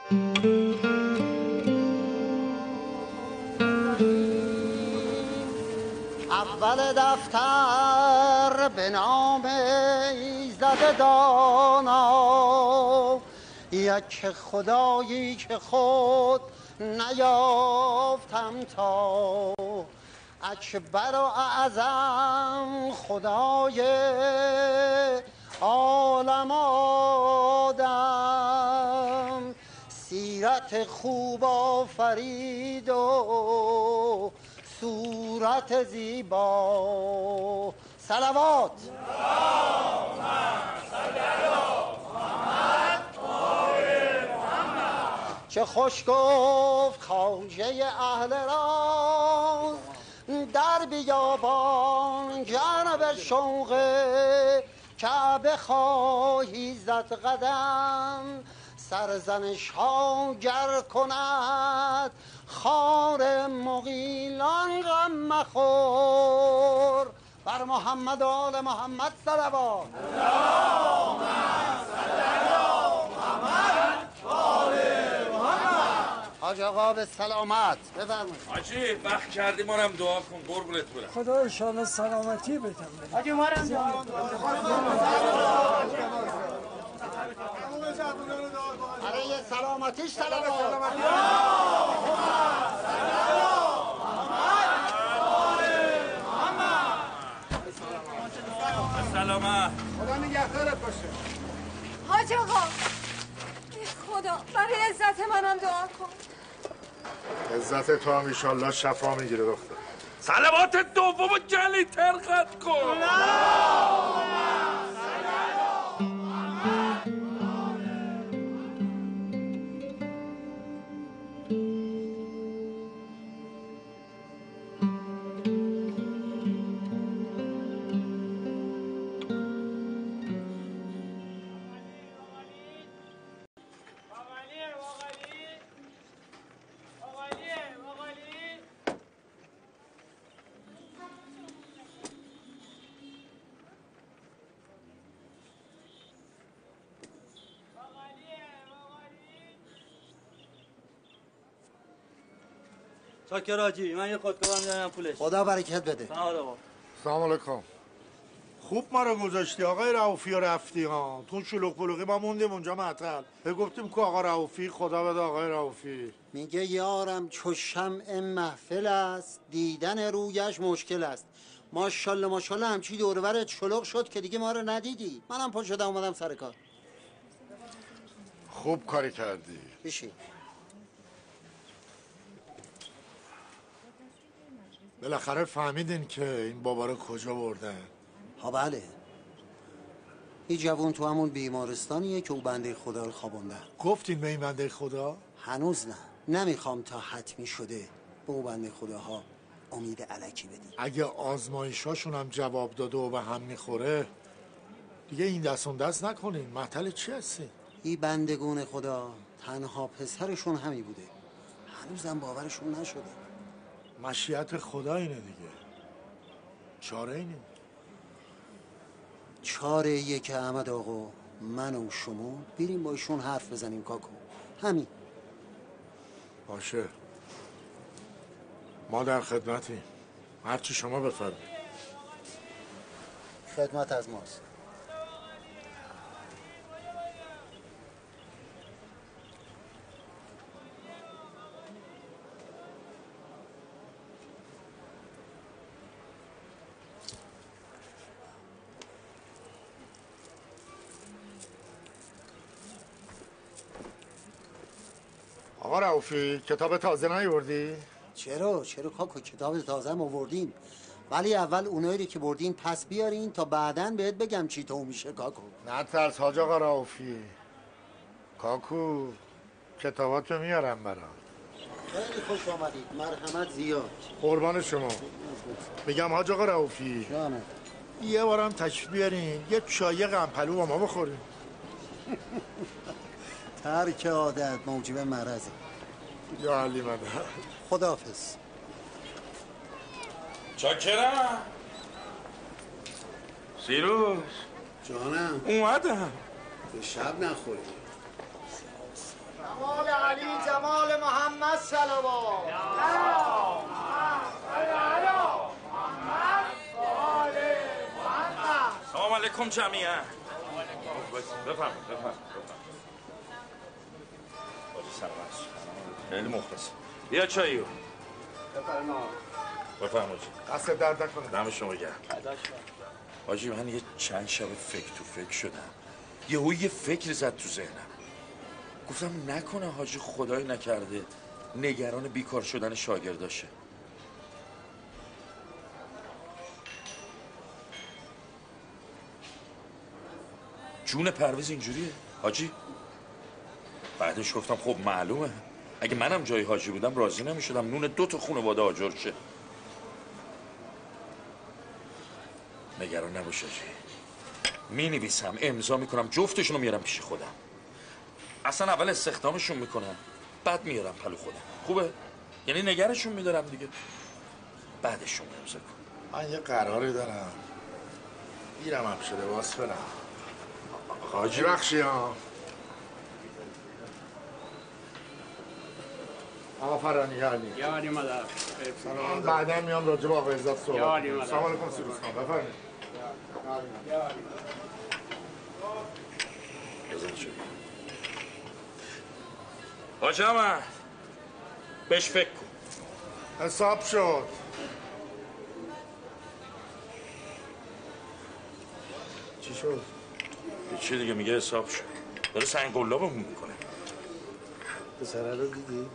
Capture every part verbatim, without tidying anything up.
اول دفتر به نام ایزد دانا، یک خدایی که خود نیافتم تا اکبر و اعظم خدای عالم آدم، سیرت خوب آفرید و صورت زیبا. صلوات چه خوش گفت خواجه اهل راز، در بیابان جانب شوق کعبه خواهی زد قدم، سرزنش ها گر کند خار مغیلان غم مخور. بر محمد و آل محمد صلوات. اللهم صل علی محمد و آل محمد. حاج آقا به سلامت بفرمایید. حاجی وقت کردی ما هم دعا کن قربونت برم. خدا ان شاء الله سلامتی بده. حاجی ما هم دعا کن. آره یه سلامتیش سلامت. سلامت. خدا نگهدارت باشه. حاج آقا خدا برای عزت منم دعا کن. عزت تو هم ایشالله شفا میگیره دختر. صلوات دوم و گلی ترقت کن. چاکر حاجی، من یه خودکار میدارم پولش. خدا برکت بده. سلام علیکم. خوب ما رو گذاشتی آقای رؤوفی و رفتی ها. تو شلوغ پلوغی ما موندیم اونجا معطل. گفتیم که آقا رؤوفی خدا بده آقای رؤوفی. میگه یارم چو شمع محفل است، دیدن رویش مشکل است. ماشاءالله ماشاءالله همچی دور و برت شلوغ شد که دیگه ما رو ندیدی. منم پا شدم اومدم سر کار. خوب کاری کردی. بشین. بالاخره فهمیدین که این بابا رو کجا بردن؟ ها بله. این جوون تو همون بیمارستانیه که او بنده خدا رو خوابوندن. گفتین به این بنده خدا؟ هنوز نه. نمیخوام تا حتمی شده به او بنده خداها امید الکی بدیم. اگه آزمایشاشون هم جواب داده و به هم میخوره دیگه این دست اون دست نکنین. معطل چی هستی؟ این بندگون خدا تنها پسرشون همی بوده. هنوزم باورشون نشده. مشیت خدا اینه دیگه. چاره اینه. چاره یه که احمد آقا من و شما بریم با ایشون حرف بزنیم کاکو. همین. باشه. ما در خدمتیم. هرچی شما بفرمایید. خدمت از ماست. آقا رؤوفی کتاب تازه نیاوردی؟ چرا؟ چرا کاکو کتاب تازه هم آوردیم. ولی اول اونایی که بردین پس بیارین تا بعداً بهت بگم چی تو میشه کاکو. نه ترس حاج آقا رؤوفی. کاکو کتاباتو میارم برام. خیلی خوش آمدید. مرحمت زیاد. قربان شما. میگم حاج آقا رؤوفی جانم. یه بارم تشریف بیارین یه چای قمپلو با ما بخوریم. ترک عادت موجب مرضه. یا علی مدد. خداحافظ. چاکرم. سیروس جانم اومدم. به شب نخوری. کمال علیکم جمیعا. بفرمایید بفرمایید. خیلی مخلص. بیا چاییو. بفرما. بفرمایید. دست درد نکنه. دم شما گرم. حاجی من یه چند شب فکر تو فکر شدم. یهو یه فکر زد تو ذهنم. گفتم نکنه حاجی خدای نکرده نگران بیکار شدن شاگرداشه. جون پرویز اینجوریه حاجی. بعدش گفتم خب معلومه اگه منم جای حاجی بودم راضی نمیشدم نون دو تا خانواده آجر شه. نگران نباش حاجی، می نویسم امضا میکنم جفتشون رو میارم پیش خودم. اصلا اول استخدامشون میکنم بعد میارم پلو خودم. خوبه؟ یعنی نگرشون میدارم دیگه بعدشون امضا کن. من یه قراری دارم میرم هم شده باز برم. حاجی بخشی ها. آقا فرانی یعنی یاری مادر. من بعدا میام راجع به آقا عزت صحبت. یاری مادر. سلام علیکم سیروس خان بفرمایید. بزن شد حاج احمد بهش فکر کن. حساب شد. چی شد؟ چی دیگه میگه حساب شد. داره سنگ گلابمون میکنه. پسره رو دیدی؟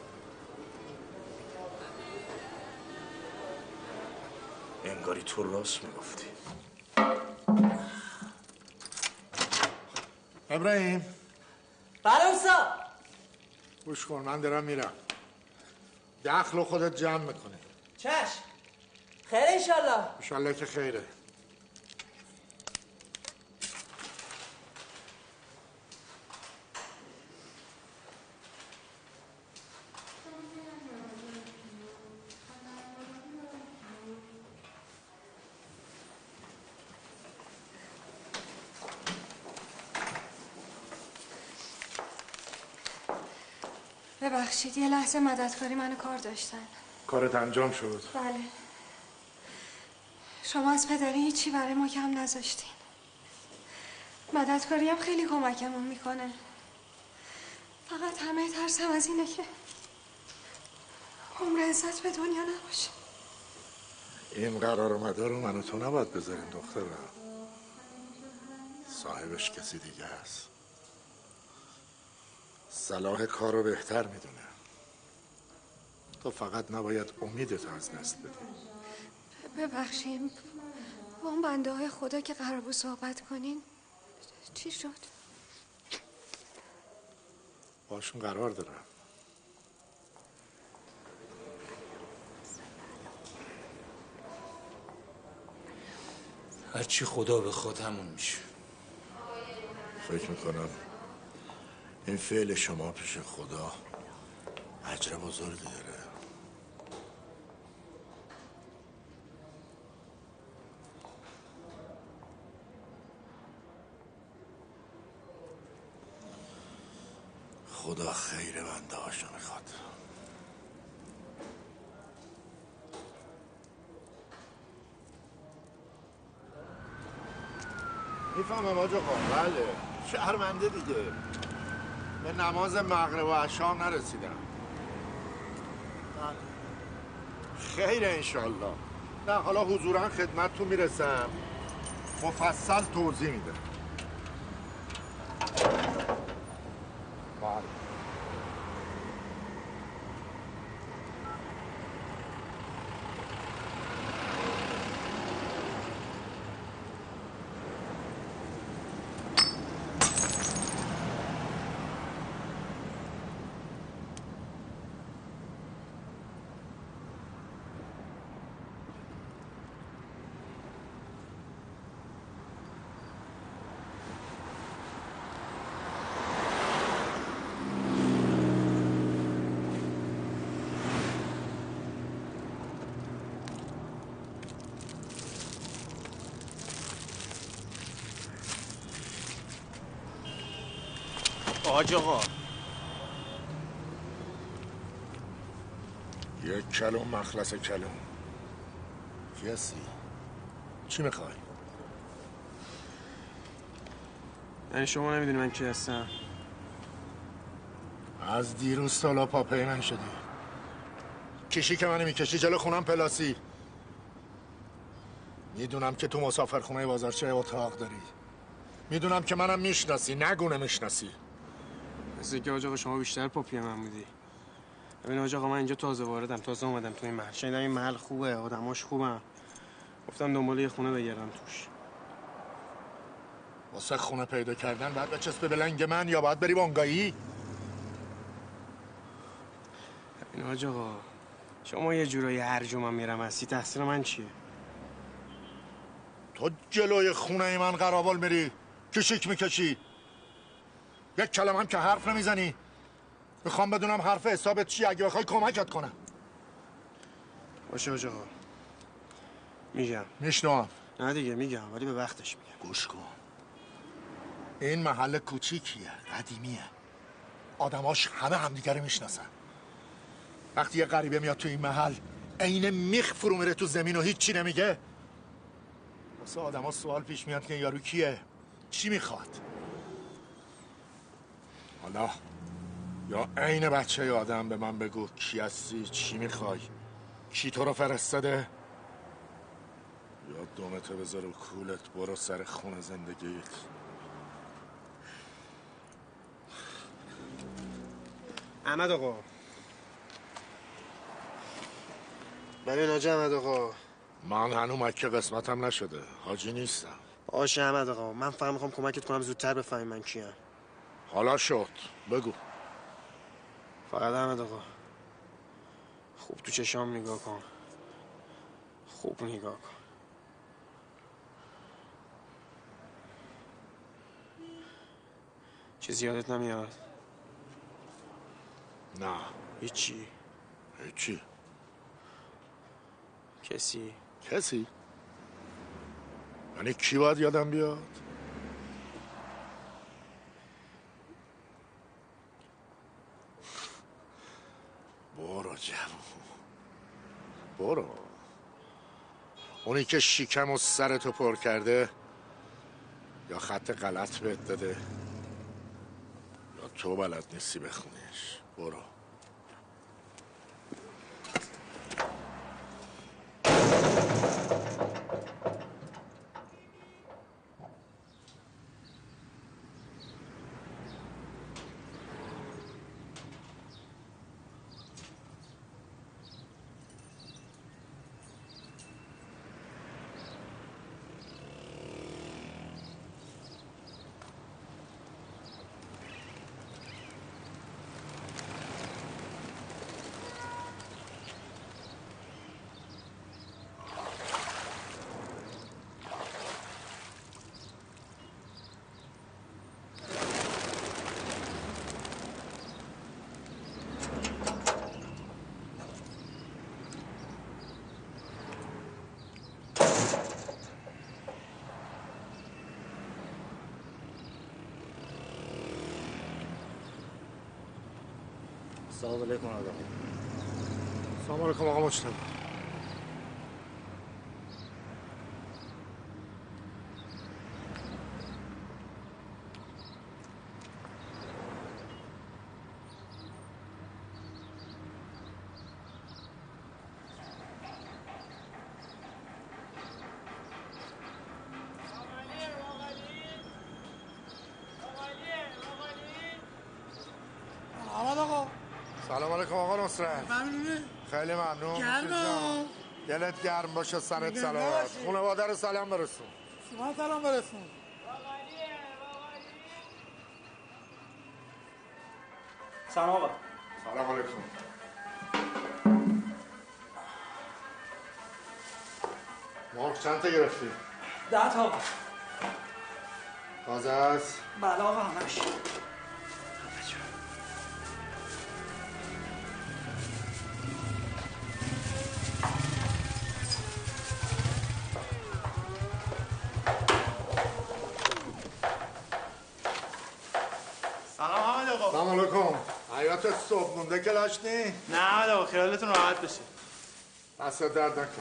انگاری تو راست میگفتی. ابراهیم بله استاد. گوش کن من دارم میرم. دخل رو خودت جمع میکنی. چشم. خیر انشالله. انشالله که خیره. ببخشید یه لحظه مددکاری منو کار داشتن. کارت انجام شد. بله. شما از پدری هیچی برای ما کم نذاشتین. مددکاری هم خیلی کمکمون میکنه. فقط همه ترسم از اینه که عمر عزت به دنیا نباشه. این قرار مدار رو من و تو نباید بذاریم دخترم. صاحبش کسی دیگه است. صلاح کار رو بهتر میدونه. تو فقط نباید امیدت از دست بدی. ببخشید با اون بنده های خدا که قرار بود صحبت کنین چی شد؟ باشون قرار دارم. هرچی خدا بخواد همون میشه. فکر میکنم این فعل شما پیش خدا اجر بزرگی داره. خدا خیر بنده هاشو میخواد. میفهمم آج آقا. بله شهرمنده دیگه. به نماز مغرب و عشا نرسیدم. خیر انشالله. نه حالا حضورا خدمت تو میرسم مفصل توضیح میدم. حاج آقا یک کلوم مخلص کلوم. کی هستی؟ چی میخوای؟ یعنی شما نمیدونی من کی هستم؟ از دیروز تا پاپی من شدی. کشی که منو میکشی جلو خونم پلاسی. میدونم که تو مسافرخونه بازارچه اتاق داری. میدونم که منم میشناسی، نگونه میشناسی. مثل که آقا شما بیشتر پاپی من بودی. ببین آقا من اینجا تازه واردم، تازه اومدم تو این محل. شنیدم این محل خوبه، آدماش خوبن. گفتم دنبال یه خونه بگردم توش. واسه خونه پیدا کردن بعد بچسب به لنگ من یا باید بری بانگایی؟ ببین آقا شما یه جورایی هر جا من میرم هستی، تقصیر من چیه؟ تو جلوی خونه من قرابال میری کشیک میکشی. یک کلمه هم که حرف نمیزنی. میخوام بدونم حرف حسابت چیه، اگه بخوای کمکت کنم. باشه آقا میگم. میشنوم. نه دیگه میگم، ولی به وقتش میگم. گوش کن. این محل کوچیکیه، قدیمیه. آدماش همه همدیگه رو میشناسن. وقتی یه غریبه میاد تو این محل عین میخ فرو میره تو زمین و هیچی نمیگه، واسه آدما سوال پیش میاد که یارو کیه، چی میخواد. حالا یا عین بچه آدم به من بگو کی هستی، چی میخوای، کی تو رو فرستاده، یا دومتو بذار و کولت برو سر خونه زندگیت. احمد آقا، ببین حاجی احمد آقا، من هنوز مکه قسمتم نشده، حاجی نیستم. باشه احمد آقا، من فقط میخوام کمکت کنم زودتر بفهمی من کیم. حالا شد، بگو. فقط احمد آقا خوب تو چشام نگاه کن، خوب نگاه کن. چیزی یادت نمیاد؟ نه. هیچی؟ هیچی. کسی؟ کسی؟ یعنی کی باید یادم بیاد؟ برو جوون، برو. اونی که شیکم و سرتو پر کرده یا خط غلط بهت داده یا تو بلد نیستی بخونیش. برو. سلام علیکم آقا. سلام علیکم آقا مجتبی. احمد آقا. سلام علیکم آقا نصرت. ممنونه. خیلی ممنون. گرمم. دلت گرم باشه، سرت نگه سلامت. نباشی. خانواده رو سلام برسون. شما سلام برسون. سلام آقا. سلام علیکم. مرغ چند تا گرفتی؟ ده تا آقا. تازه است؟ بله آقا همش. سلام احمد آقا. سلام علیکم. حیاتت صبح مونده که لاشنی؟ نه احمد آقا، خیالتون راحت بشه. دست درد نکن.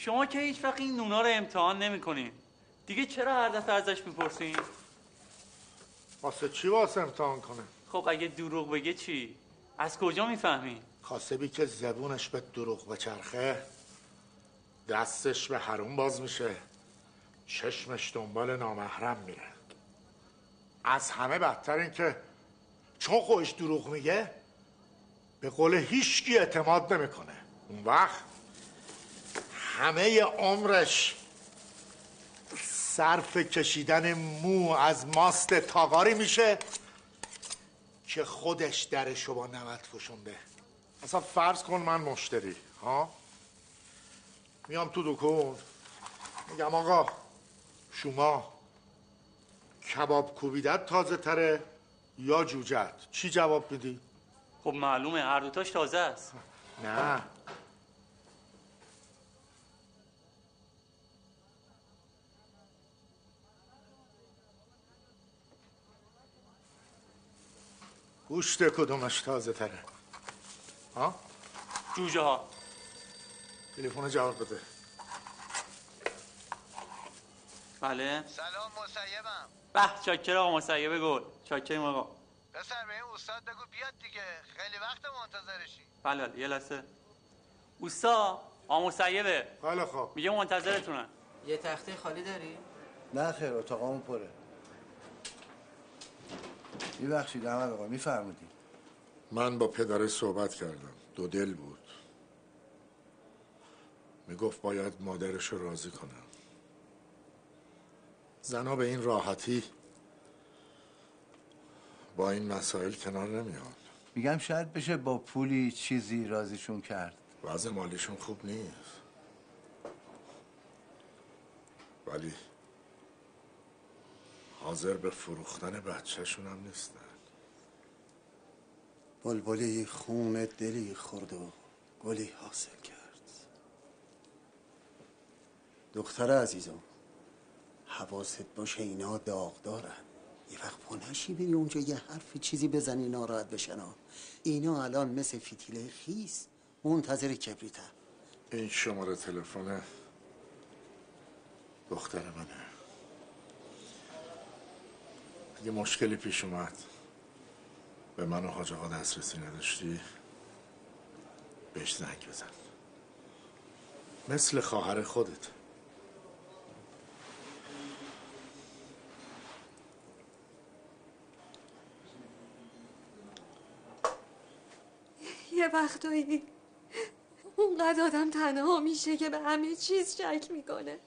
شما که هیچ وقت این نونا رو امتحان نمی‌کنین. دیگه چرا هر دفعه ازش میپرسین؟ واسه چی واسه امتحان کنه؟ خب اگه دروغ بگه چی؟ از کجا میفهمین؟ کاسبی که زبونش به دروغ بچرخه دستش به حروم باز میشه، چشمش دنبال نامحرم میره. از همه بدتر این که چون خودش دروغ میگه به قول هیچکی اعتماد نمیکنه. اون وقت همه عمرش صرف کشیدن مو از ماست تاغاری میشه که خودش درشو با نمد فشونده. اصلا فرض کن من مشتری ها میام تو دکون میگم آقا شما کباب کوبیدت تازه تره یا جوجت؟ چی جواب میدی؟ خب معلومه هر دوتاش تازه است. نه گوشت کدومش تازه تره؟ ها؟ جوجه ها. تلفن جواب بده. بله. سلام مسیبم. به چاکر آقا مسیب گل. چاکریم آقا. پسر به این استاد بگو بیاد دیگه، خیلی وقت منتظرشی. بله بله یه لحظه. اوستا آقا مسیبه. حالا خب میگه منتظرتونن. یه تخته خالی داری؟ نه خیر اتاقمون پره. میبخشید احمد آقا میفرمودی. من با پدر صحبت کردم، دو دل بود. میگفت باید مادرش رو راضی کنم. زنا به این راحتی با این مسائل کنار نمیان. میگم شاید بشه با پولی چیزی راضیشون کرد. وضع مالیشون خوب نیست، ولی حاضر به فروختن بچه‌شون هم نیستن. بلبلی خون دلی خورد و گلی حاصل کرد. دختر عزیزم حواست باشه اینا داغ دارن. یه وقت پنشی بری اونجا یه حرف چیزی بزنی ناراحت بشن. اینا الان مثل فتیله خیس منتظر کبریتن. این شماره تلفن دختر منه. اگه مشکلی پیش اومد به من و حاج آقا دسترسی نداشتی بهش زنگ بزن. مثل خواهر خودت. یه وقتایی اونقدر آدم تنها میشه که به همه چیز شک میکنه،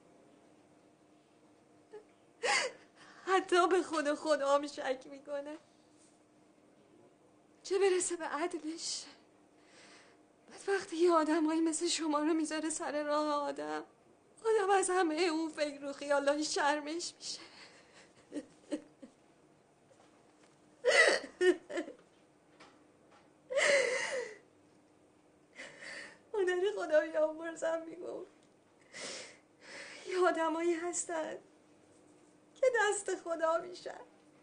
حتی به خود خدا هم شک میکنه، چه برسه به عدلش. بعد وقتی یه آدمایی مثل شما رو میذاره سر راه آدم، آدم از همه اون فکر و خیالاش شرمش میشه. مادر خدا بیامرزم میگفت یه آدمایی هستن که دست خدا میشن،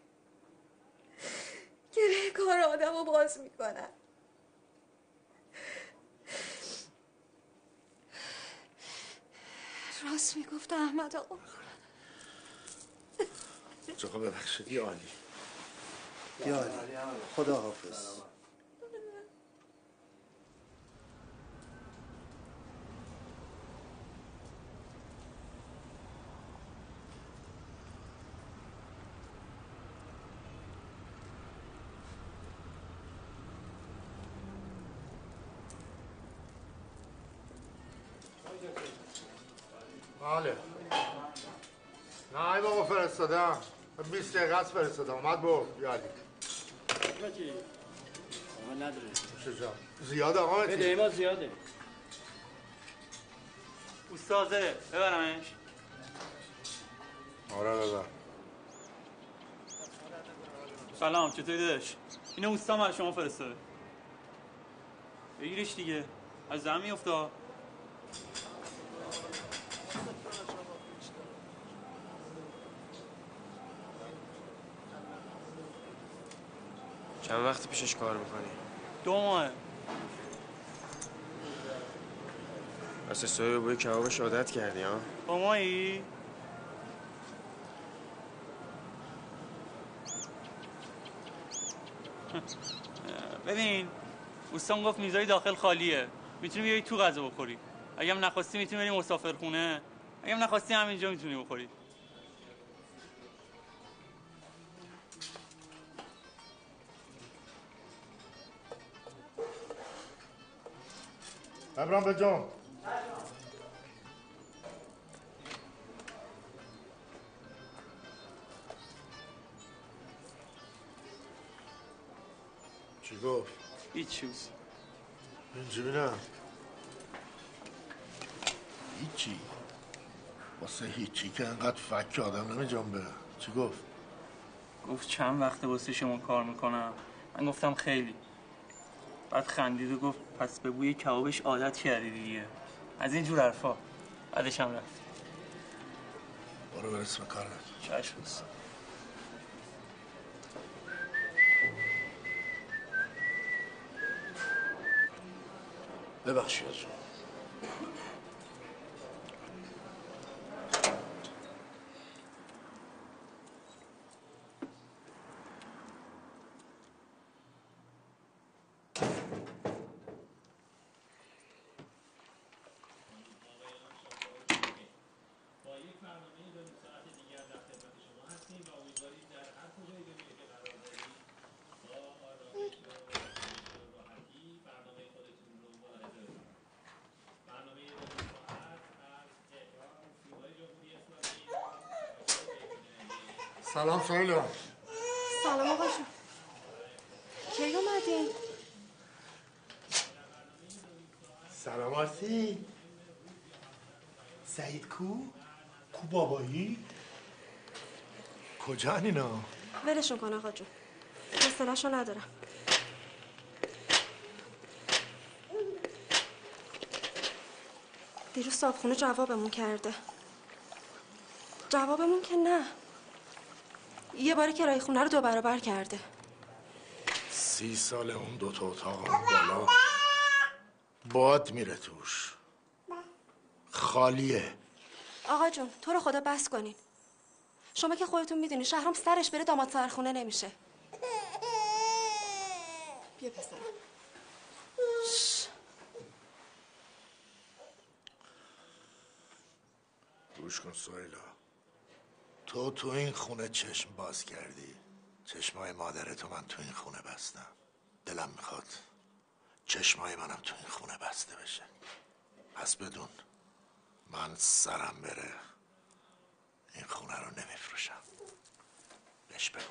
گره کار آدم رو باز میکنن. راست میگفت احمد آقا. چقدر ببخشید. یا علی یا علی خدا حافظ. بله. نه ای بابا فرستادم. بیست دقیقه است فرستادم. اومد برد. یا علی. چی؟ آقا نداره. چجا؟ زیاده آقا متی؟ بده ایما زیاده. استاذه ببرمش. آره ببر. سلام چطوری داداش؟ اینه اوستا من شما فرستاده. بگیرش دیگه. از زمین میفته. چند وقتی پیشش کار میکنی؟ دو ماه. پس سوی بوی کبابش عادت کردی ها؟ با مایی؟ ببین دوستان گفت میزای داخل خالیه، میتونی بیایی تو غذا بخوری. اگه هم نخواستی میتونی بری مسافرخونه، اگه هم نخواستی همینجا میتونی بخوری. ابرام به جون. چی گفت؟ هیچی. اینجا بینم. هیچی. واسه هیچی که انقدر فک آدم نمی جنبه. چی گفت؟ گفت چند وقته واسه شما کار میکنم. من گفتم خیلی. بعد خندید و گفت پس به بوی کبابش عادت کردی دیگه. از این جور حرفا. بعدش هم رفت. برو برس به کارت. چشم بس. ببخشید جون. سلام سایلا. سلام آقا جون. کی اومدین؟ سلامتی. سعید کو؟ کو بابایی؟ کجا اینا؟ ولشون کن آقا جون. حوصله‌شو ندارم. دیروز صاحبخونه جوابمون کرده. جوابمون که نه. یه باری کرایه خونه رو دو برابر کرده. سی سال اون دوتا اتاق بالا باد میره توش. خالیه. آقا جون تو رو خدا بس کنین. شما که خودتون میدونی شهرام سرش بره داماد سرخونه نمیشه. بیا پسرم. گوش کن سهیلا. تو تو این خونه چشم باز کردی. چشمای مادرتو من تو این خونه بستم. دلم میخواد چشمای منم تو این خونه بسته بشه. پس بدون من سرم بره این خونه رو نمیفروشم. بهش بگو.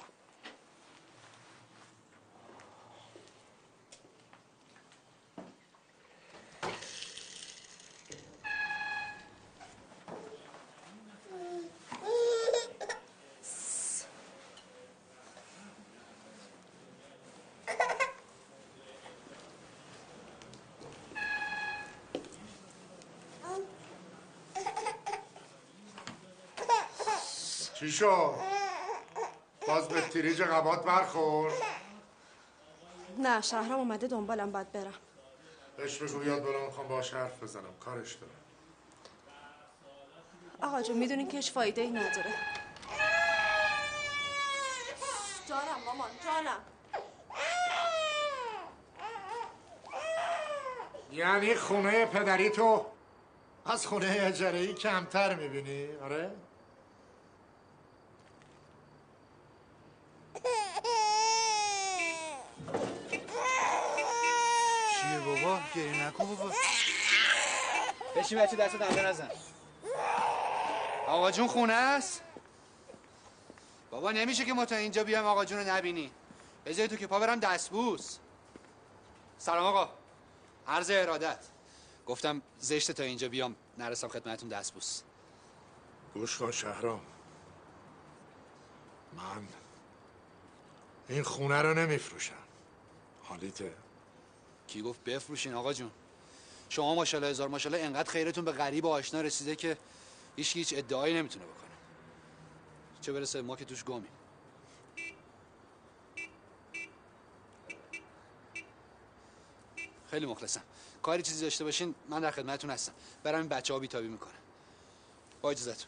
چی شد؟ باز به تریج قبات برخورد؟ نه شهرام اومده دنبالم باید برم. بهش بگو بیاد بالا میخوام باهاش حرف بزنم. کارش دارم. آقا جون میدونین که هیچ فایده ای نداره. جانم مامان جانم. یعنی خونه پدری تو از خونه اجاره‌ای کمتر میبینی؟ آره؟ چیه بابا؟ گریه نکن بابا. بشین بچه دست دنده نزن. آقا جون خونه است؟ بابا نمیشه که ما تا اینجا بیام آقا جون رو نبینی. بذاری تو که پا برم دستبوس. سلام آقا. عرض ارادت. گفتم زشته تا اینجا بیام نرسم خدمتتون دستبوس. گوش کن شهرام. من این خونه رو نمیفروشم. حالیته؟ کی گفت بفروشین آقا جون؟ شما ماشاءالله هزار ماشاءالله انقدر خیرتون به غریب و آشنا رسیده که هیچ هیچ ادعایی نمیتونه بکنه. چه برسه ما که توش گمیم. خیلی مخلصم. کاری چیزی داشته باشین من در خدمتتون هستم. برام این بچه‌ها بیتابی میکنه. با اجازهتون.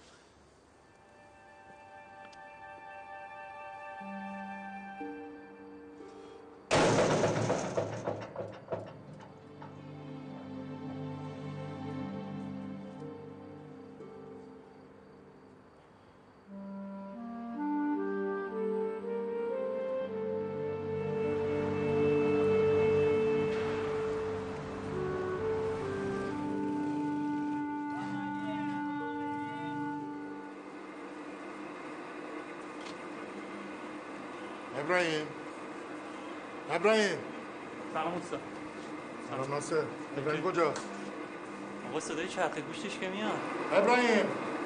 ابراهیم ابراهیم سلام استاد. سلام ناصر. ابراهیم کجا؟ آقا صدای چرخ گوشتش که میاد. ابراهیم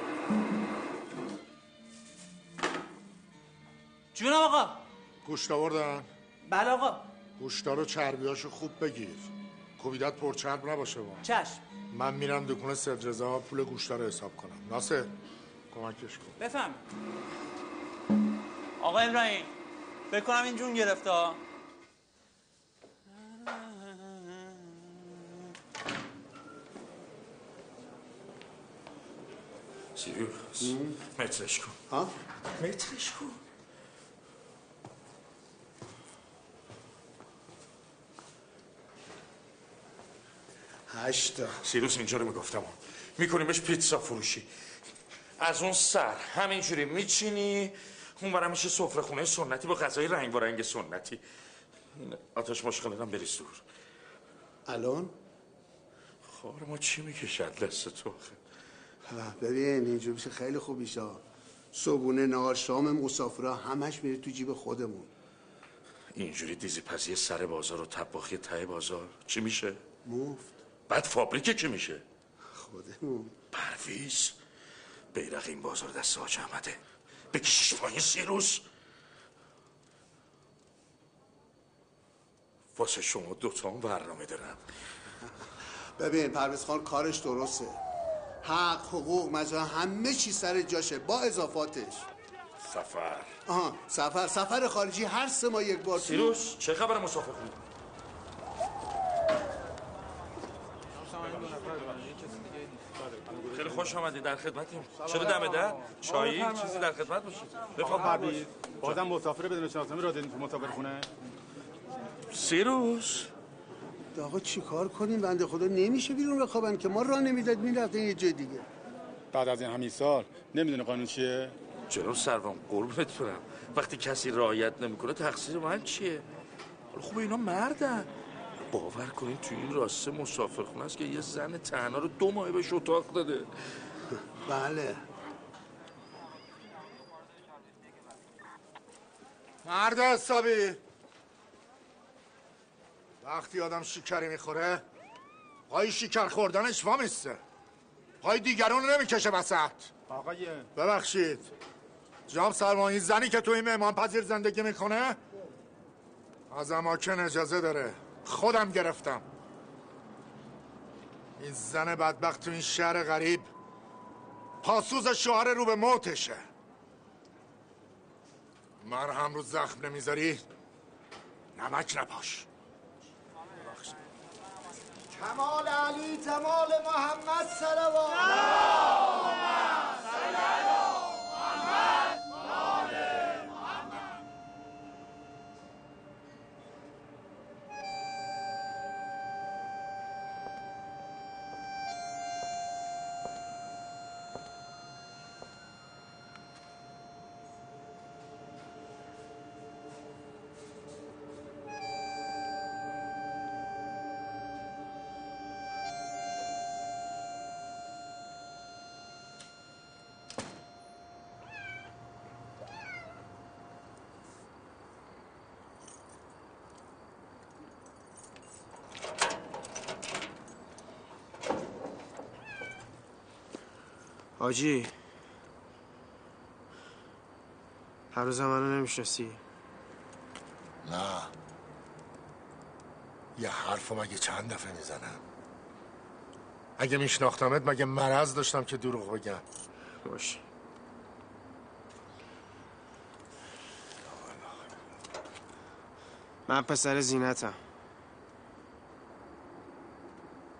جونم آقا. گوشت آوردن؟ بله آقا. گوشتا رو چربیاشو خوب بگیر، کوبیدت پرچرب نباشه. با چشم. من میرم دکون سید رضا پول گوشتا رو حساب کنم. ناصر کمکش کن. بفهم. آقا ابراهیم فکر کنم این جون گرفته ها. سیروس مترش کن. ها؟ مترش کن. هشتا. سیروس اینجا رو میگفتم میکنیمش پیتزا فروشی. از اون سر همینجوری میچینی، اون برم میشه سفره خونه سنتی با غذای رنگ با رنگ سنتی. آتش مشغله هم بریز دور. الان؟ خوار ما چی میکشد دست تو؟ ببین اینجور میشه خیلی خوبیشه. صبحونه نهار شام مسافرها همش میره تو جیب خودمون. اینجوری دیزی پزی سر بازار و طباخی ته بازار چی میشه؟ مفت. بعد فابریکه چی میشه؟ خودمون. پرویز بیرق این بازار دست حاج احمده، بکشیش پایین سیروس. واسه شما دوتا هم برنامه دارم. ببین پرویز خان کارش درسته، حق حقوق مجا همه چی سر جاشه با اضافاتش. سفر آها سفر سفر خارجی هر سه ماه یک بار. سیروس چه خبر مسافر خونه؟ خیلی خوش آمدید، در خدمتیم. چرا دم در؟ چایی چیزی در خدمت باشید. بفرمایید. پرویز بازم مسافر بدون شناسنامه را دادین تو مسافر خونه؟ سیروس آقا چیکار کنیم؟ بنده خدا نمیشه بیرون بخوابن که ما راه نمیداد میرفتن یه جای دیگه. بعد از این همین سال نمیدونه قانون چیه؟ جناب سروان قربونت برم، وقتی کسی رعایت نمیکنه تقصیر من چیه؟ حالا خوب اینا مردن. باور کنین تو این راسته مسافرخونه است که یه زن تنها رو دو ماه بهش اتاق داده. بله. مرد حسابی، وقتی آدم شکری میخوره پای شکر خوردنش وامیسته، پای دیگران رو نمیکشه وسط. آقای ببخشید جناب سروانی، زنی که توی مهمان پذیر زندگی میکنه از اماکن اجازه داره، خودم گرفتم. این زن بدبخت تو این شهر غریب پاسوز شوهر رو به موتشه. مرهم رو زخم نمیذاری نمک نپاش. کمال علی جمال محمد صلوات. حاجی هر روز منو نمیشناسی؟ نه یه حرفو مگه چند دفعه میزنم؟ اگه میشناختمت مگه مرض داشتم که دروغ بگم؟ باشه. من پسر زینتم.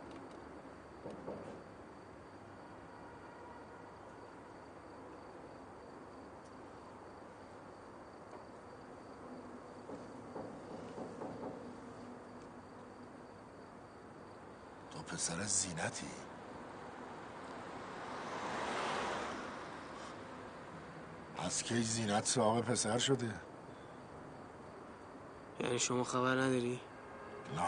پسر زینتی؟ از کی زینت صاحب پسر شده؟ یعنی شما خبر نداری؟ نه.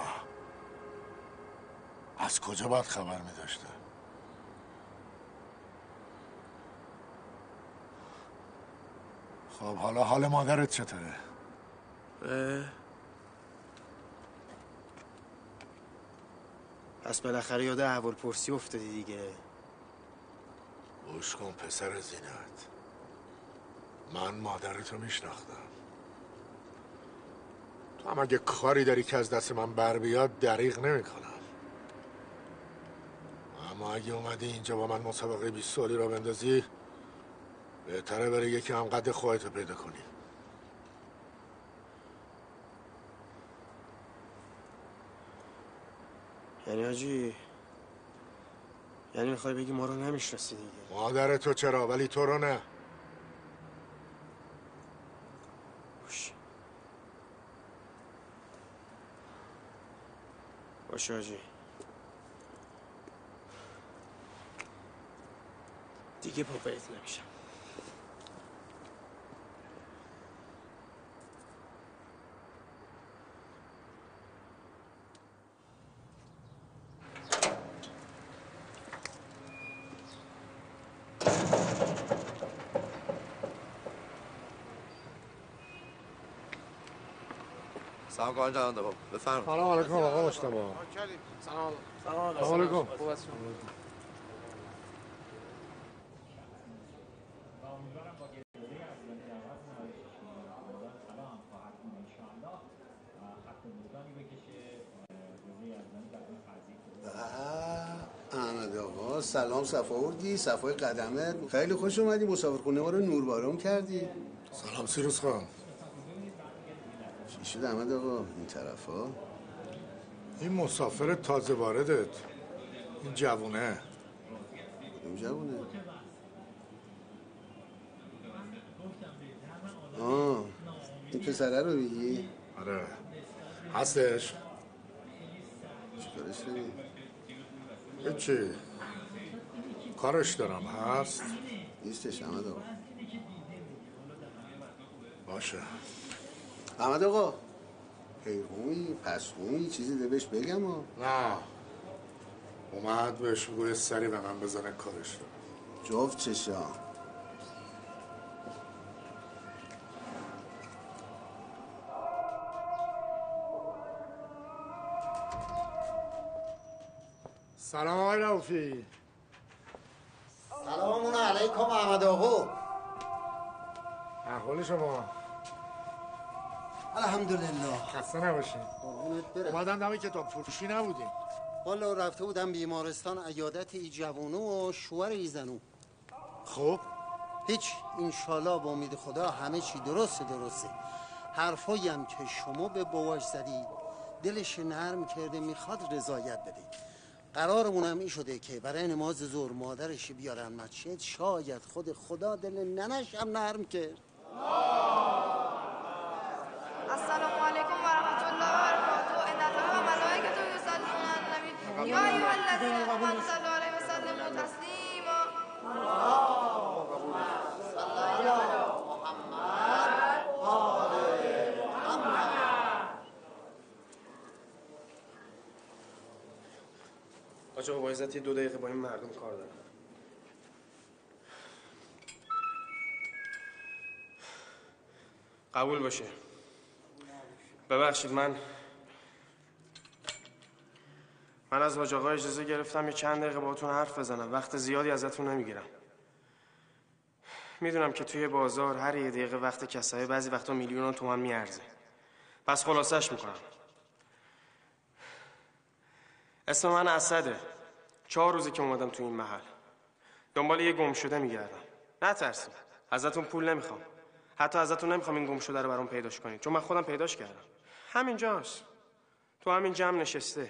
از کجا باید خبر می داشته؟ خب حالا حال مادرت چطوره؟ اه؟ پس بالاخره یاد احوال پرسی افتادی دیگه. گوش کن پسر زینت، من مادرتو میشناختم. تو هم اگه کاری داری که از دست من بر بیاد دریغ نمی کنم. اما اگه اومدی اینجا با من مسابقه بیست سالی را بندازی، بهتره بری یکی هم قد خواهیتو پیدا کنی. یعنی حاجی، یعنی میخوای بگی ما رو نمیشناسی دیگه؟ مادر تو چرا، ولی تو رو نه. باشه باشه حاجی، دیگه پا پیت نمیشم. سلام کاران جناب دبا، بفرمایید. سلام علیکم آقا مجتبی. سلام سلام علیکم. خوب هستید؟ احمد آقا سلام، صفا وردی، صفای قدمت. خیلی خوش اومدی، مسافرخونه ما رو نوربارون کردی. سلام سیروس خان. چی شد احمد آقا این طرفا؟ این مسافر تازه واردت، این جوونه. این جوونه؟ آه این پسره رو میگی؟ آره هستش. چیکارش داری؟ هیچی، کارش دارم. هست؟ نیستش احمد آقا. باشه. احمد آقا پیغومی پسخومی چیزی ده بهش بگم ها؟ نه، اومد بهش بگو سری به من بزنه کارش رو. جفت چشا. سلام آقای رؤوفی. سلام علیکم احمد آقا. احوال شما؟ الحمدلله. خسته نباشین. اومدم دم کتاب فروشی نبودیم. والا رفته بودم بیمارستان عیادت ای جوانو و شوهر ای زنو. خب هیچ، انشالله با امید خدا همه چی درسته درسته. حرفایی هم که شما به باباش زدید دلش نرم کرده، میخواد رضایت بده. قرارمون هم این شده که برای نماز ظهر مادرش بیارن مسجد، شاید خود خدا دل ننش هم نرم کرد. السلام علیکم و رحمت الله و برکاته. ان الله و ملائکته یصلون علی النبی یا ایها الذین آمنوا صلوا علیه و سلموا تسلیما. آجا با عزت یه دو دقیقه با این مردم کار دارم. قبول باشه. ببخشید من من از حاج آقا اجازه گرفتم یه چند دقیقه باهاتون حرف بزنم. وقت زیادی ازتون نمیگیرم. میدونم که توی بازار هر یه دقیقه وقت کسایی بعضی وقتا میلیون تومان میارزه. پس خلاصش میکنم. اسم من اسده. چهار روزه که اومدم تو این محل. دنبال یه گم شده میگردم. نترسید. ازتون پول نمیخوام. حتی ازتون نمیخوام این گم شده رو برام پیداش کنید، چون من خودم پیداش کردم. همینجاست. تو همین جمع نشسته.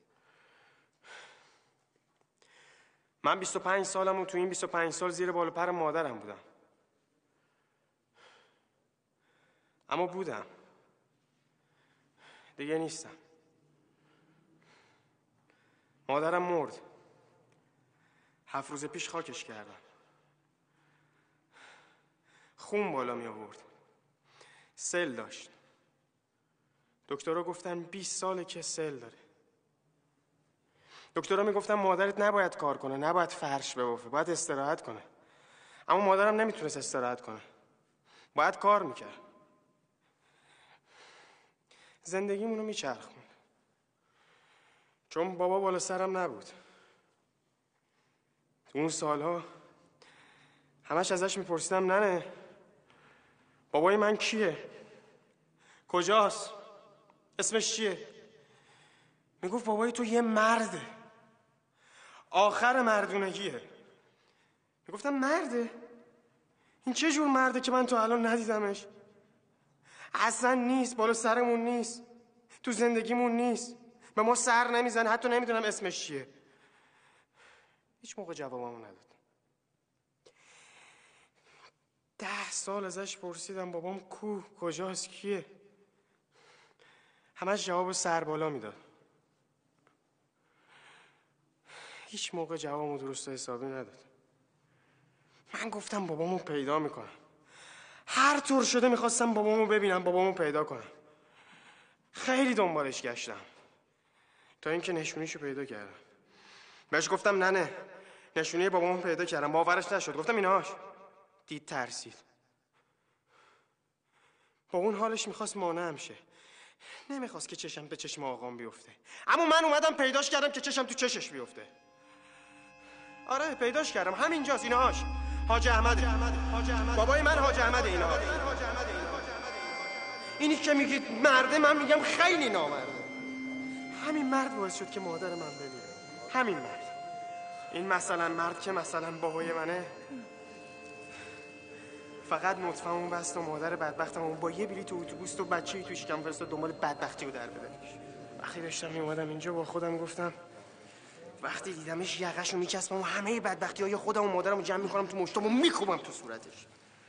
من بیست و پنج سالم و تو این بیست و پنج سال زیر بال و پر مادرم بودم. اما بودم. دیگه نیستم. مادرم مرد. هفت روز پیش خاکش کردم. خون بالا می آورد. سل داشت. دکترها گفتن بیست ساله که سل داره. دکترها میگفتن مادرت نباید کار کنه، نباید فرش ببافه، باید استراحت کنه. اما مادرم نمیتونست استراحت کنه. باید کار میکرد. زندگیمونو میچرخوند. چون بابا بالا سرم نبود. تو اون سالها همش ازش میپرسیدم ننه بابای من کیه؟ کجاست؟ اسمش چیه؟ میگفت بابای تو یه مرده، آخر مردونگیه. میگفتم مرده؟ این چه جور مرده که من تو الان ندیدمش؟ اصلا نیست، بالا سرمون نیست، تو زندگیمون نیست، به ما سر نمیزنه، حتی نمیدونم اسمش چیه. هیچ موقع جوابمو نداد. ده سال ازش پرسیدم بابام کو، کجاست، کیه؟ همش جواب سر بالا میداد. هیچ موقع جوابمو درست و حسابی نداد. من گفتم بابامو پیدا میکنم. هر طور شده میخواستم بابامو ببینم، بابامو پیدا کنم. خیلی دنبالش گشتم تا اینکه نشونیشو پیدا کردم. بهش گفتم ننه نشونی بابامو پیدا کردم. باورش نشد. گفتم ایناش. دید ترسید. با اون حالش میخواست مانعم شه. نمیخواست که چشم به چشم آقام بیفته. اما من اومدم پیداش کردم که چشم تو چشش بیفته. آره پیداش کردم. همینجاست. ایناش. حاج احمد. بابای من حاج احمد. اینا اینی که میگید مرده، من میگم خیلی نامرده. همین مرد باعث شد که مادر من بمیره. همین مرد. این مثلا مرد که مثلا بابای منه، فقط نطفه‌مون بست و مادر بدبختمون با یه بلیط اتوبوس تو بچه‌ای تو شکم فرستاد دنبال بدبختی رو در بده. وقتی داشتم میومدم اینجا با خودم گفتم وقتی دیدمش یقه‌شو میچسبم و همه بدبختی‌های خودم و مادرمو جمع میکنم تو مشتم و میکوبم تو صورتش.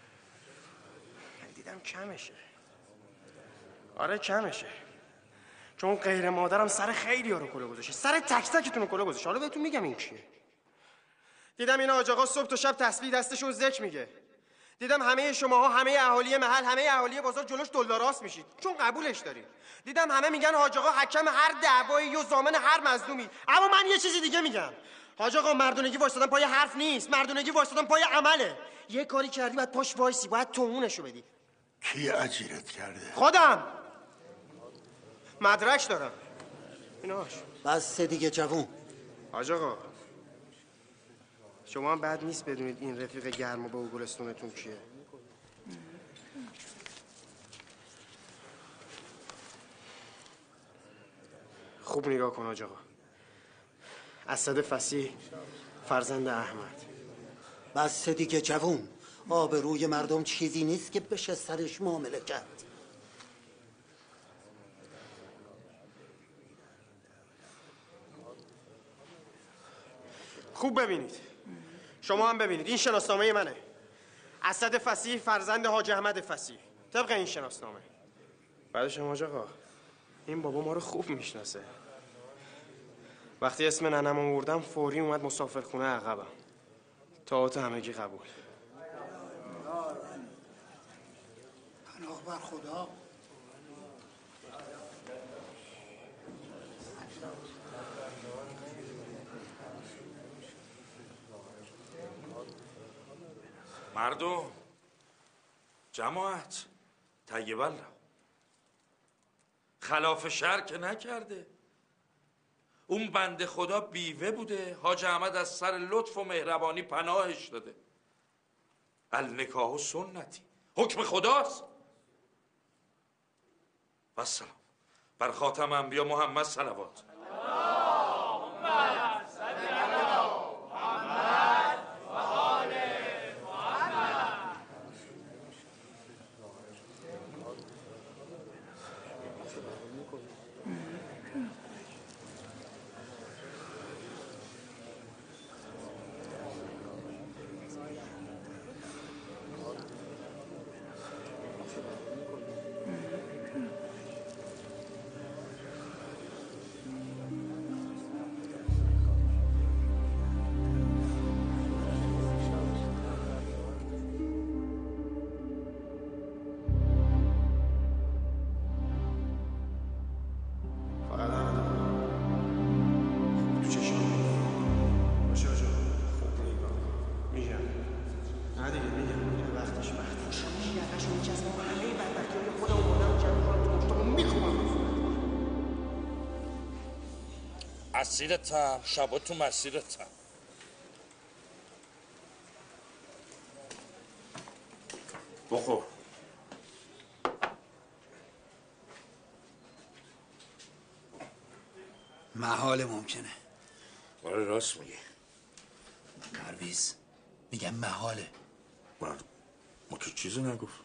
دیدم کمشه. آره کمشه. چون غیر مادرم سر خیلی ها رو کله گذاشته. سر تک تکتون رو کله گذاشته. حالا بهتون میگم این کیه. دیدم این حاج آقا صبح تا شب تسبیح دستشون ذکر میگه. دیدم همه شماها، همه اهالی محل، همه اهالی بازار جلوش دلداراست میشید چون قبولش دارید. دیدم همه میگن حاج آقا حکم هر دعوایی و ضامن هر مظلومی. اما من یه چیزی دیگه میگم. حاج آقا مردونگی وایسادن پای حرف نیست، مردونگی وایسادن پای عمله. یه کاری کردی بعد پاش وایسی، باید تومونشو بدی. کی اجیرت کرده؟ خودم. مدرک دارم. ایناش. بس دیگه جوون. حاج آقا شما هم بد نیست بدونید این رفیق گرم و با گلستونتون کیه. خوب نگاه کن حاج آقا. اسد فصیح فرزند احمد. بس دیگه جوون. آبروی مردم چیزی نیست که بشه سرش معامله کرد. خوب ببینید. شما هم ببینید. این شناسنامه منه. اسد فصیح فرزند حاج احمد فصیح. طبق این شناسنامه. بعدش هم حاج آقا این بابا ما رو خوب میشناسه. وقتی اسم ننم آوردم فوری اومد مسافرخونه عقبم. تئاتر همگی قبول. پناه بر خدا. مردم، جماعت، طیبالله، خلاف شرع که نکرده. اون بنده خدا بیوه بوده، حاج احمد از سر لطف و مهربانی پناهش داده. النکاح سنتی، حکم خداست. و سلام بر خاتم انبیا محمد صلوات. مسیرتم، شبا تو مسیرتم. بخور. محال ممکنه. آره راست میگی. پرویز میگم محاله. ما ما که چیزی نگفت.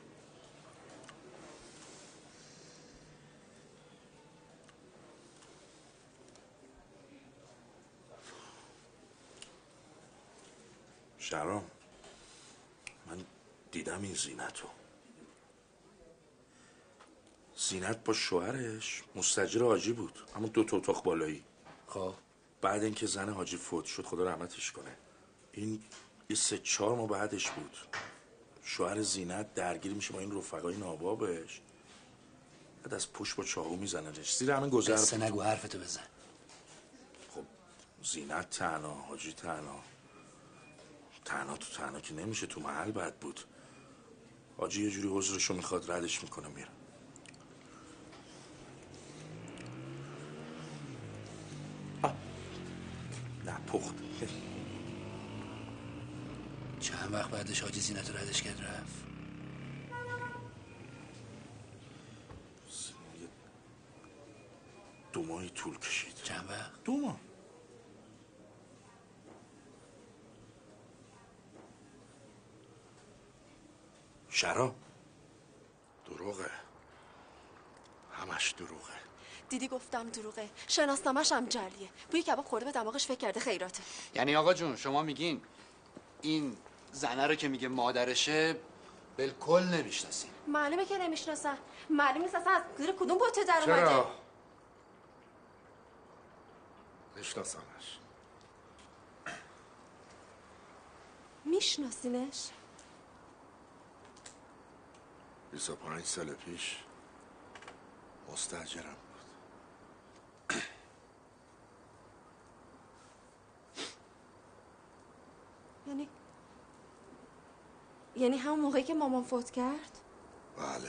شهرام من دیدم این زینتو. زینت با شوهرش مستاجر حاجی بود، همون دو تا اتاق بالایی. خب بعد اینکه زن حاجی فوت شد خدا رحمتش کنه، این یه سه چهار ماه بعدش بود شوهر زینت درگیر میشه با این رفقای نابابش، بعد از پشت با چاقو میزننش. زیر همین گذر قصه نگو، حرفتو بزن. خب زینت تنها، حاجی تنها. تنها تو تنها که نمیشه، تو محل بد بود. حاجی یه جوری عذرشو میخواد، ردش میکنه میره. نه پخت. چند وقت بعدش حاجی زینت رو ردش کرد رفت؟ دو ماهی طول کشید. چند وقت؟ دو ماه. شراب دروغه، همش دروغه. دیدی گفتم دروغه. شناسنامه‌ش هم جعلیه. بوی کباب خورده به دماغش فکر کرده خیراته. یعنی آقا جون شما میگین این زنه رو که میگه مادرشه بالکل نمیشناسین؟ معلومه که نمیشناسن. معلوم نیست اصلا از زیر کدوم بوته در اومده. چرا؟ میشناسمش. میشناسینش؟ بیست و پنج سال پیش مستاجرم بود. یعنی یعنی همون موقعی که مامان فوت کرد؟ بله.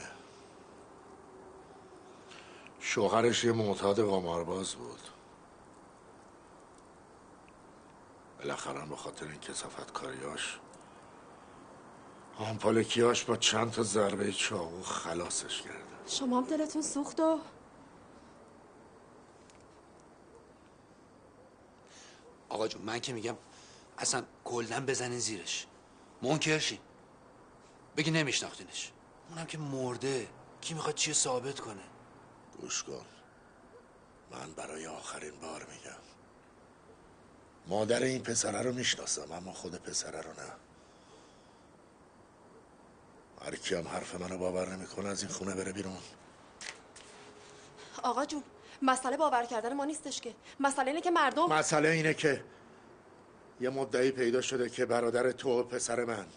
شوهرش یه معتاد قمارباز بود. بالاخره به خاطر این کثافت کاریاش آنپالکیاش با چند تا ضربه چاقو خلاصش کرده. شما هم دلتون سوخت و آقا جون من که میگم اصلا کلن بزنین زیرش، منکر شین، بگی نمیشناختینش. اونم که مرده، کی میخواد چیه ثابت کنه؟ گوش کن، من برای آخرین بار میگم، مادر این پسره رو میشناسم اما خود پسره رو نه. هر کی هم حرف منو باور نمیکنه از این خونه بره بیرون. آقا جون مسئله باور کردن ما نیستش که، مسئله اینه که مردم مسئله اینه که یه مدعی پیدا شده که برادر تو و پسر من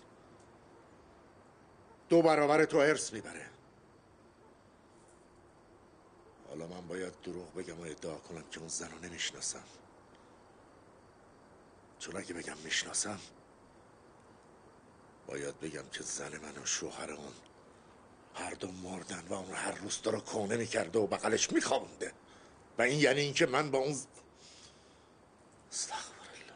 دو برابر تو ارث میبره. حالا من باید دروغ بگم و ادعا کنم که اون زن رو نمیشناسم، چون اگه بگم میشناسم باید بگم که زن من و شوهر اون هر دو مردن و اون هر روز تو رو کونه میکرده و بغلش میخوابونده و این یعنی این که من با اون استغفرالله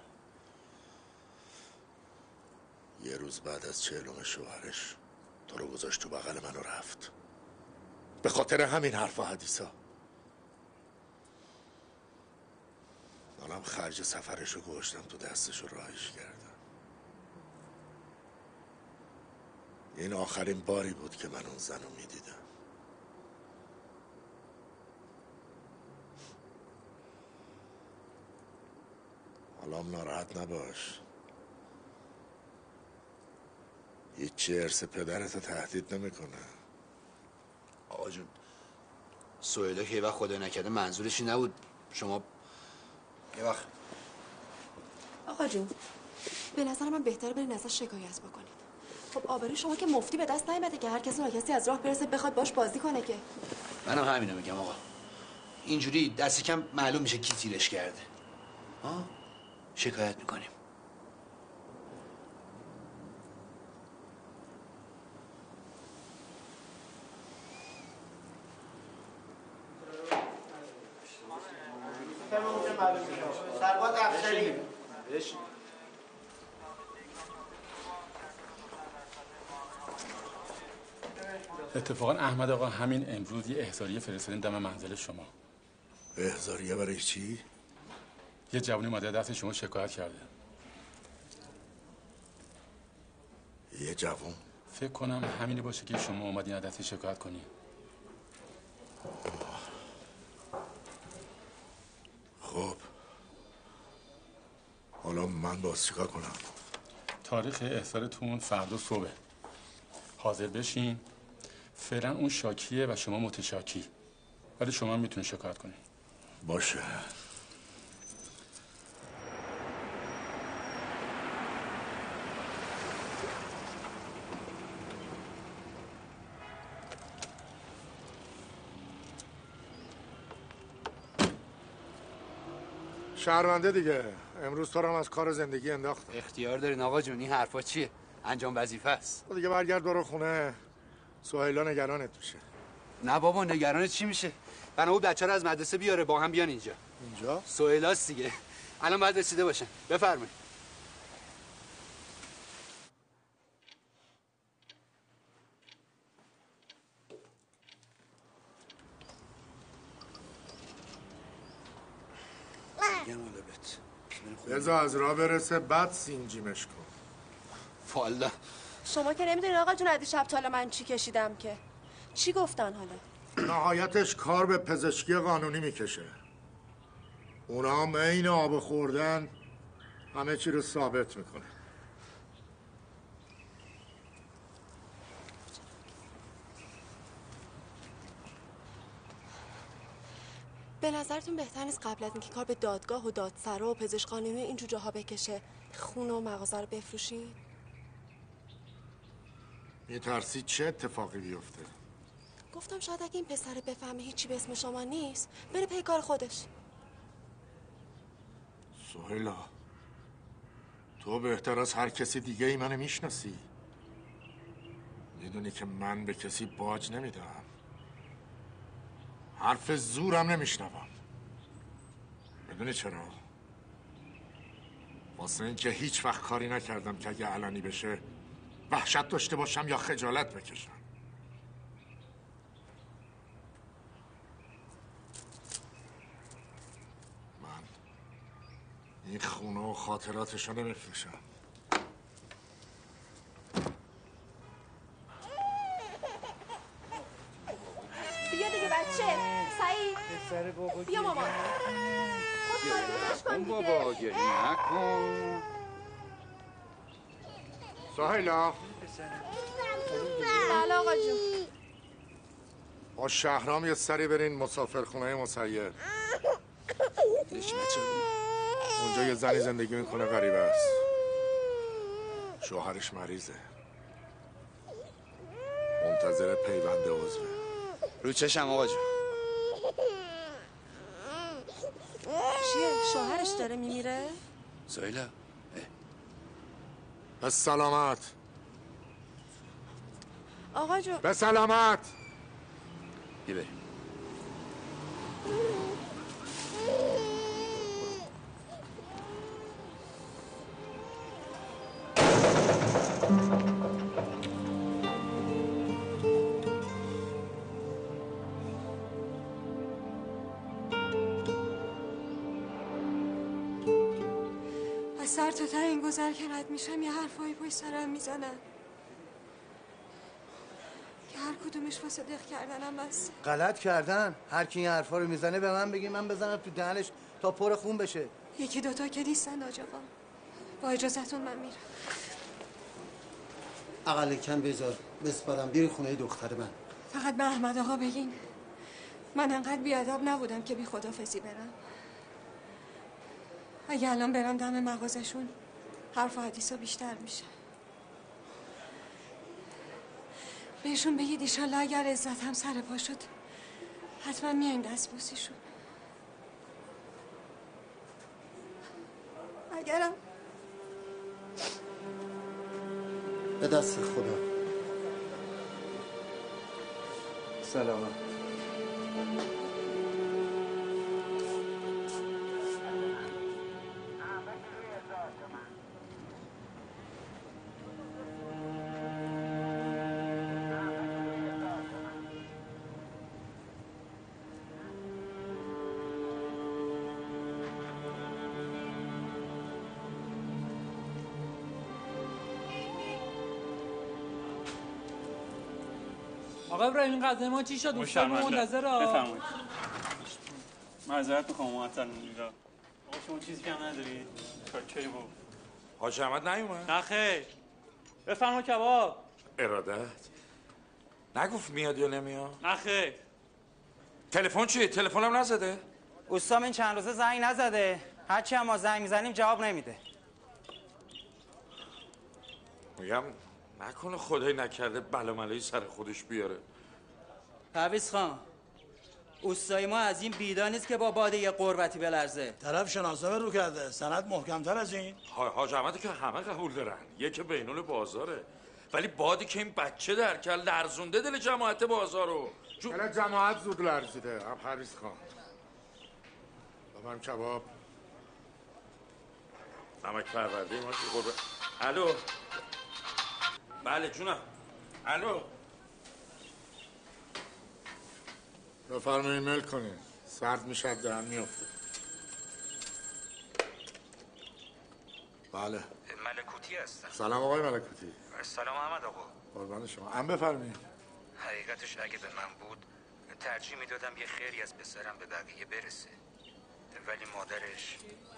یه روز بعد از چهلم شوهرش تو رو گذاشت تو بغل من و رفت. به خاطر همین حرف و حدیثا منم خرج سفرشو گوشتم تو دستشو راهش کردم. این آخرین باری بود که من اون زنو میدیدم. حالا هم ناراحت نباش، هیچی ارث پدرتو تهدید نمیکنه. آقا جون سویلا که یه وقت خدای نکرده منظورشی نبود، شما یه وقت آقا جون به نظر من بهتره برین ازش شکایت بکنید. خب آبروی شما که مفتی به دست نیامده که هر کسی ناکسی از راه برسه بخواد باش بازی کنه که. منم همینو میگم آقا، اینجوری دستی کم معلوم میشه کی تیرش کرده. ها شکایت میکنیم. سرباز افسری. بشین. اتفاقا احمد آقا همین امروز یه احضاریه فرستادیم دم منزل شما. احضاریه برای چی؟ یه جوانی اومده دست شما شکایت کرده. یه جوان؟ فکر کنم همینی باشه که شما اومدین دست شکایت کنی. خب حالا من باز چیکار کنم؟ تاریخ احضارتون فردا صبح. حاضر بشین. فعلا اون شاکیه و شما متشاکی. ولی شما میتونید شکایت کنید. باشه. شهرونده دیگه. امروز تو رو هم از کار زندگی انداختم. اختیار دارین آقا جون. این حرفا چیه؟ انجام وظیفه است. تو دیگه برگرد برو خونه. سهیلا نگرانت میشه. نه بابا نگرانت چی میشه؟ بنا بود بچه رو از مدرسه بیاره با هم بیان اینجا. اینجا؟ سهیلاست دیگه. الان باید رسیده باشن. بفرمایید. بذار از راه برسه بعد سینجیمش کن. والا شما که نمیدونین آقا جون از شب تا حالا من چی کشیدم که. چی گفتن حالا؟ نهایتش کار به پزشکی قانونی میکشه. اونا هم عین آب خوردن همه چی رو ثابت میکنه. به نظرتون بهتر نیست قبل از اینکه کار به دادگاه و دادسرا و پزشک قانونی اینجور جاها بکشه خونه و مغازه رو بفروشید؟ میترسی چه اتفاقی بیفته؟ گفتم شاید اگه این پسر بفهمه هیچی به اسم شما نیست بره پی کار خودش. سهیلا تو بهتر از هر کسی دیگه ای منو میشناسی. میدونی که من به کسی باج نمیدم. حرف زورم نمیشنوم. میدونی چرا؟ واسه اینکه هیچ وقت کاری نکردم که اگه علنی بشه وحشت داشته باشم یا خجالت بکشم. من این خونه و خاطراتشو نمیفروشم. بیا دیگه بچه. سعید بیا مامان. خود کارش کن دیگه. بابا گریه نکن. سهیلا بله آقا جون. با شهرام یه سری برین مسافرخونه مسیر. اونجا یه زنی زندگی میکنه غریبه است. شوهرش مریضه. منتظر پیوند عضوه. رو چشم آقا جون. چیه؟ شوهرش داره میمیره؟ سهیلا به سلامت. آقا جون به سلامت. بیا بریم. از سر تا ته این گذر که رد میشم یه حرفایی پشت سرم میزنن که هر کدومش واسه دق کردنم بس. غلط کردن. هر کی این حرفا رو میزنه به من بگی من بزنم تو دهنش تا پر خون بشه. یکی دوتا که نیستن آج آقا. با اجازتون من میرم. اقل کم بذار بسپارم بیاری خونه دختر من. فقط به احمد آقا بگین من انقدر بیادب نبودم که بی خدافزی برم. اگه الان برم دم مغازشون حرف و حدیثا بیشتر میشه. بهشون بگید ایشالله اگر عزت هم سر پا شد حتما میایم دست بوسیشون. اگرم به دست خدا. سلامت. آقا ابراهیم این قضیه ما چی شد؟ دوستان منتظره. بفرمایید. معذرت میخوام معطل اینجا. آقا شما چیزی کم ندارید؟ چاکری بود. حاج احمد نیومد؟ نه خیر. بفرما کباب. ارادت. نگفت میاد یا نمیاد؟ نه خیر. تلفن چیه؟ تلفنم نزده؟ اوستام این چند روزه زنگ نزده. هرچی هم ما زنگ میزنیم جواب نمیده. میگم نکنه خدایی نکرده بلا ملایی سر خودش بیاره. پرویز خان، اوستای ما از این بیدا نیست که با باده یه قربتی بلرزه. طرف شناسنامه رو کرده، سند محکم‌تر از این. حاج احمد که همه قبول دارن، یکی بینول بازاره، ولی بادی که این بچه در کل لرزونده دل جماعت بازارو. دل جماعت زود لرزیده. پرویز خان با من کباب نمک پرورده ما که قربه. الو. بله جونم. الو. بفرمایید میل کنین، سرد میشه دهن میافته. بله ملکوتی هستم. سلام آقای ملکوتی. سلام احمد آقا. قربان شما. ام بفرمایید. حقیقتش اگه به من بود ترجیح میدادم یه خیری از پسرم به بقیه برسه، ولی مادرش،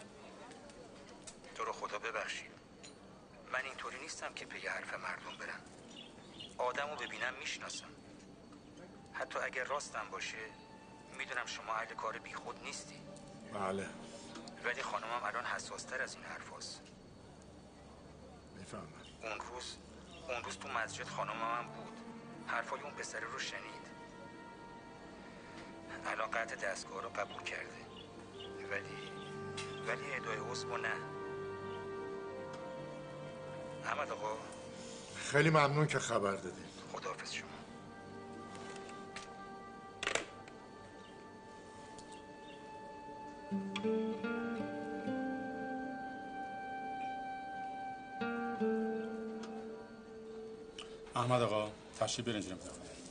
تو رو خدا ببخشید، من اینطوری نیستم که پی حرف مردم برم. آدمو ببینم میشناسم، حتی اگر راستم باشه میدونم شما اهل کار بی خود نیستی. بله. ولی خانمم الان حساستر از این حرف هست. میفهمم. اون روز اون روز تو مسجد خانمم بود، حرفای اون پسره رو شنید. الان قطع دستگاه رو قبول کرده، ولی ولی ادای عصب نه. احمد آقا خیلی ممنون که خبر دادین. خداحافظ شما. احمد آقا تشریف برین جناب.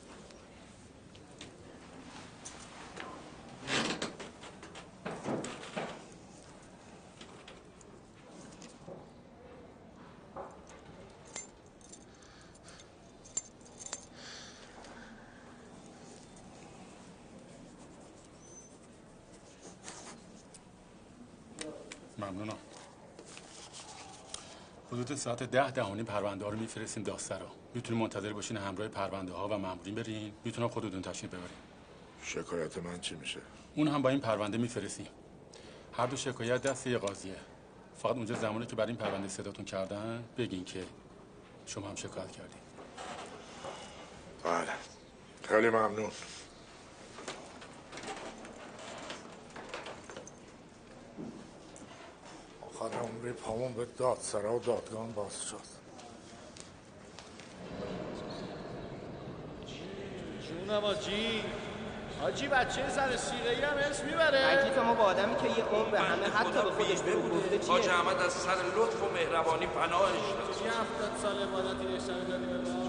ممنونم. حدود ساعت ده ده و نیم پرونده ها رو میفرستیم داسترا. میتونیم منتظر باشین همراه پرونده ها و مامورین برین. میتونم خودتون تشریف ببرین. شکایت من چی میشه؟ اون هم با این پرونده میفرستیم. هر دو شکایت دست یه قاضیه. فقط اونجا زمانی که برای این پرونده صداتون کردن بگین که شما هم شکایت کردین. بله. خیلی ممنون. آخر عمری پامون به دادسرا و دادگان باز شد. جونم آجی آجی بچه زن سیغه‌ای هم اسم میبره. تکلیف ما با آدمی که یه عمر به همه حتی به خودش بگفته چیه؟ حاج احمد از سر لطف و مهربانی پناهش داد. چی هفتاد سال عبادتی نشانه دادی به ما؟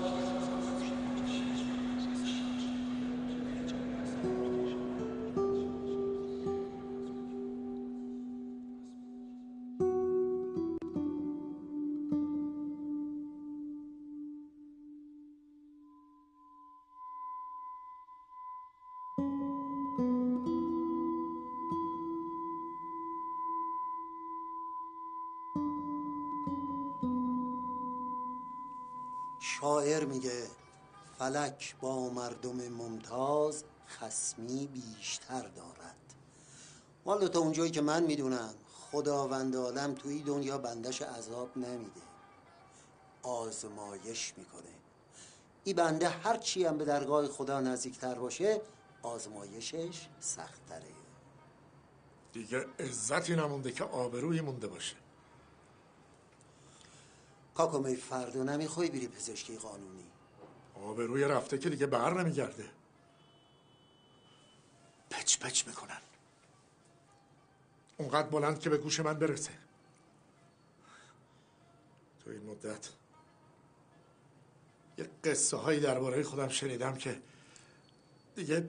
شاعر میگه فلک با مردم ممتاز خصمی بیشتر دارد. والا تا اونجایی که من میدونم خداوند عالم توی دنیا بندش عذاب نمیده، آزمایش میکنه. این بنده هر چی هم به درگاه خدا نزدیکتر باشه آزمایشش سخت‌تره. دیگه عزتی نمونده که آبرویی مونده باشه. کاکو می فردا نمیخوای بری پزشکی قانونی؟ آبروی رفته که دیگه بر نمیگرده. پچ پچ میکنن اونقدر بلند که به گوش من برسه. تو این مدت یه قصه هایی درباره خودم شنیدم که دیگه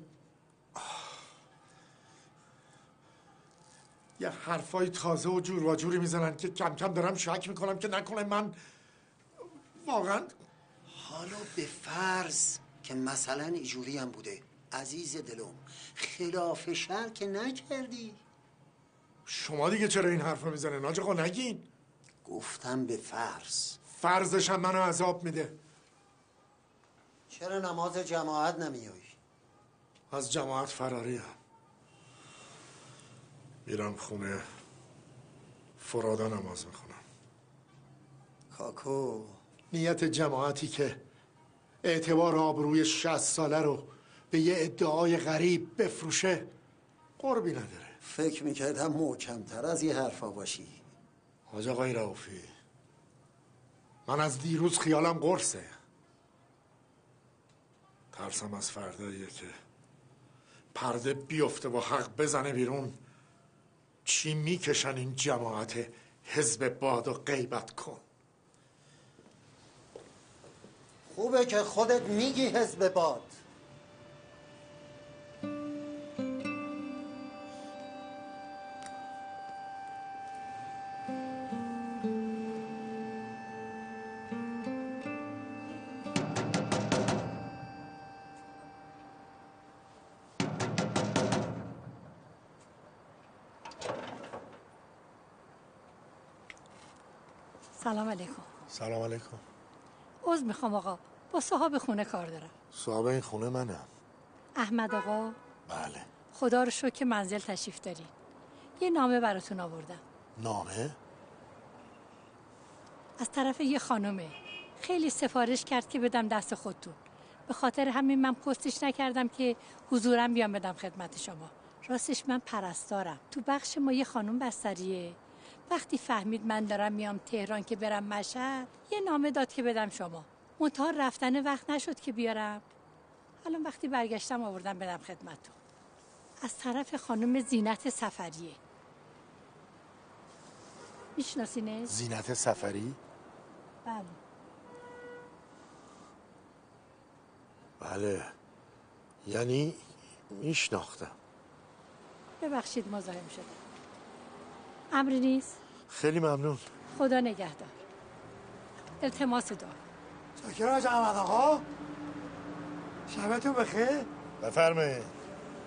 یه حرفای تازه و جور و جوری میزنن که کم کم دارم شک میکنم که نکنه من واقعا. حالا به فرض که مثلا اینجوری هم بوده. عزیز دلم خلاف شرع که نکردی. شما دیگه چرا این حرف رو میزنه؟ ناج آقا نگین. گفتم به فرض. فرضش هم منو عذاب میده. چرا نماز جماعت نمیایی؟ از جماعت فراری هم. میرم خونه فرادا نماز میخونم. کاکو نیت جماعتی که اعتبار آبروی شصت ساله رو به یه ادعای غریب بفروشه قربی نداره. فکر میکردم محکمتر از یه حرفا باشی. حاج آقای رؤوفی، من از دیروز خیالم قرصه. ترسم از فرداییه که پرده بیفته و حق بزنه بیرون. چی میکشن این جماعت حزب باد و غیبت کن. خوبه که خودت میگی حزب باد. سلام علیکم. سلام علیکم. عذر میخوام آقا، با صاحب خونه کار دارم. صاحب این خونه منم. احمد آقا؟ بله. خدا رو شکر که منزل تشریف دارین. یه نامه براتون آوردم. نامه؟ از طرف یه خانومه. خیلی سفارش کرد که بدم دست خودتون. به خاطر همین من پستش نکردم که حضورم بیام بدم خدمت شما. راستش من پرستارم. تو بخش ما یه خانوم بستریه. وقتی فهمید من دارم میام تهران که برم مشهد، یه نامه داد که بدم شما. منتها رفتن وقت نشد که بیارم. الان وقتی برگشتم آوردم بدم خدمتتون. از طرف خانم زینت سفریه. میشناسینش؟ زینت سفری؟ بله. بله. یعنی میشناختم. ببخشید مزاحم شدم. امری نیست؟ خیلی ممنون. خدا نگهدار. التماس دعا. شاکر حاج احمد آقا. شبتون بخیر. بفرمایید.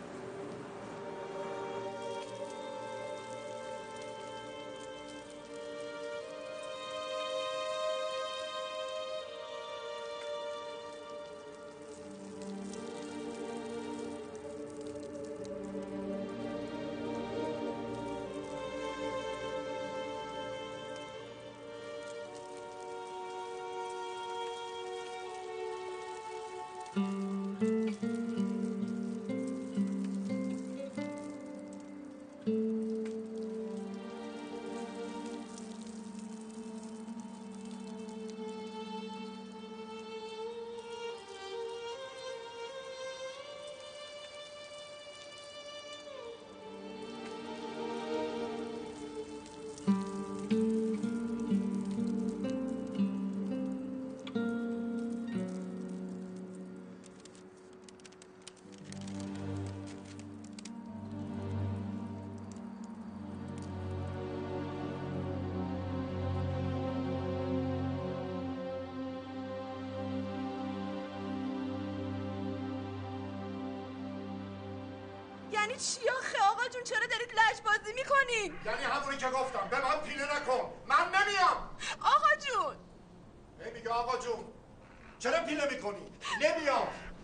یعنی چی آخه آقا جون؟ چرا دارید لج بازی میکنین؟ یعنی همونی که گفتم به من پیله نکن. من نمیام. آقا جون نمیگه آقا جون. چرا پیله میکنی؟ نمیام.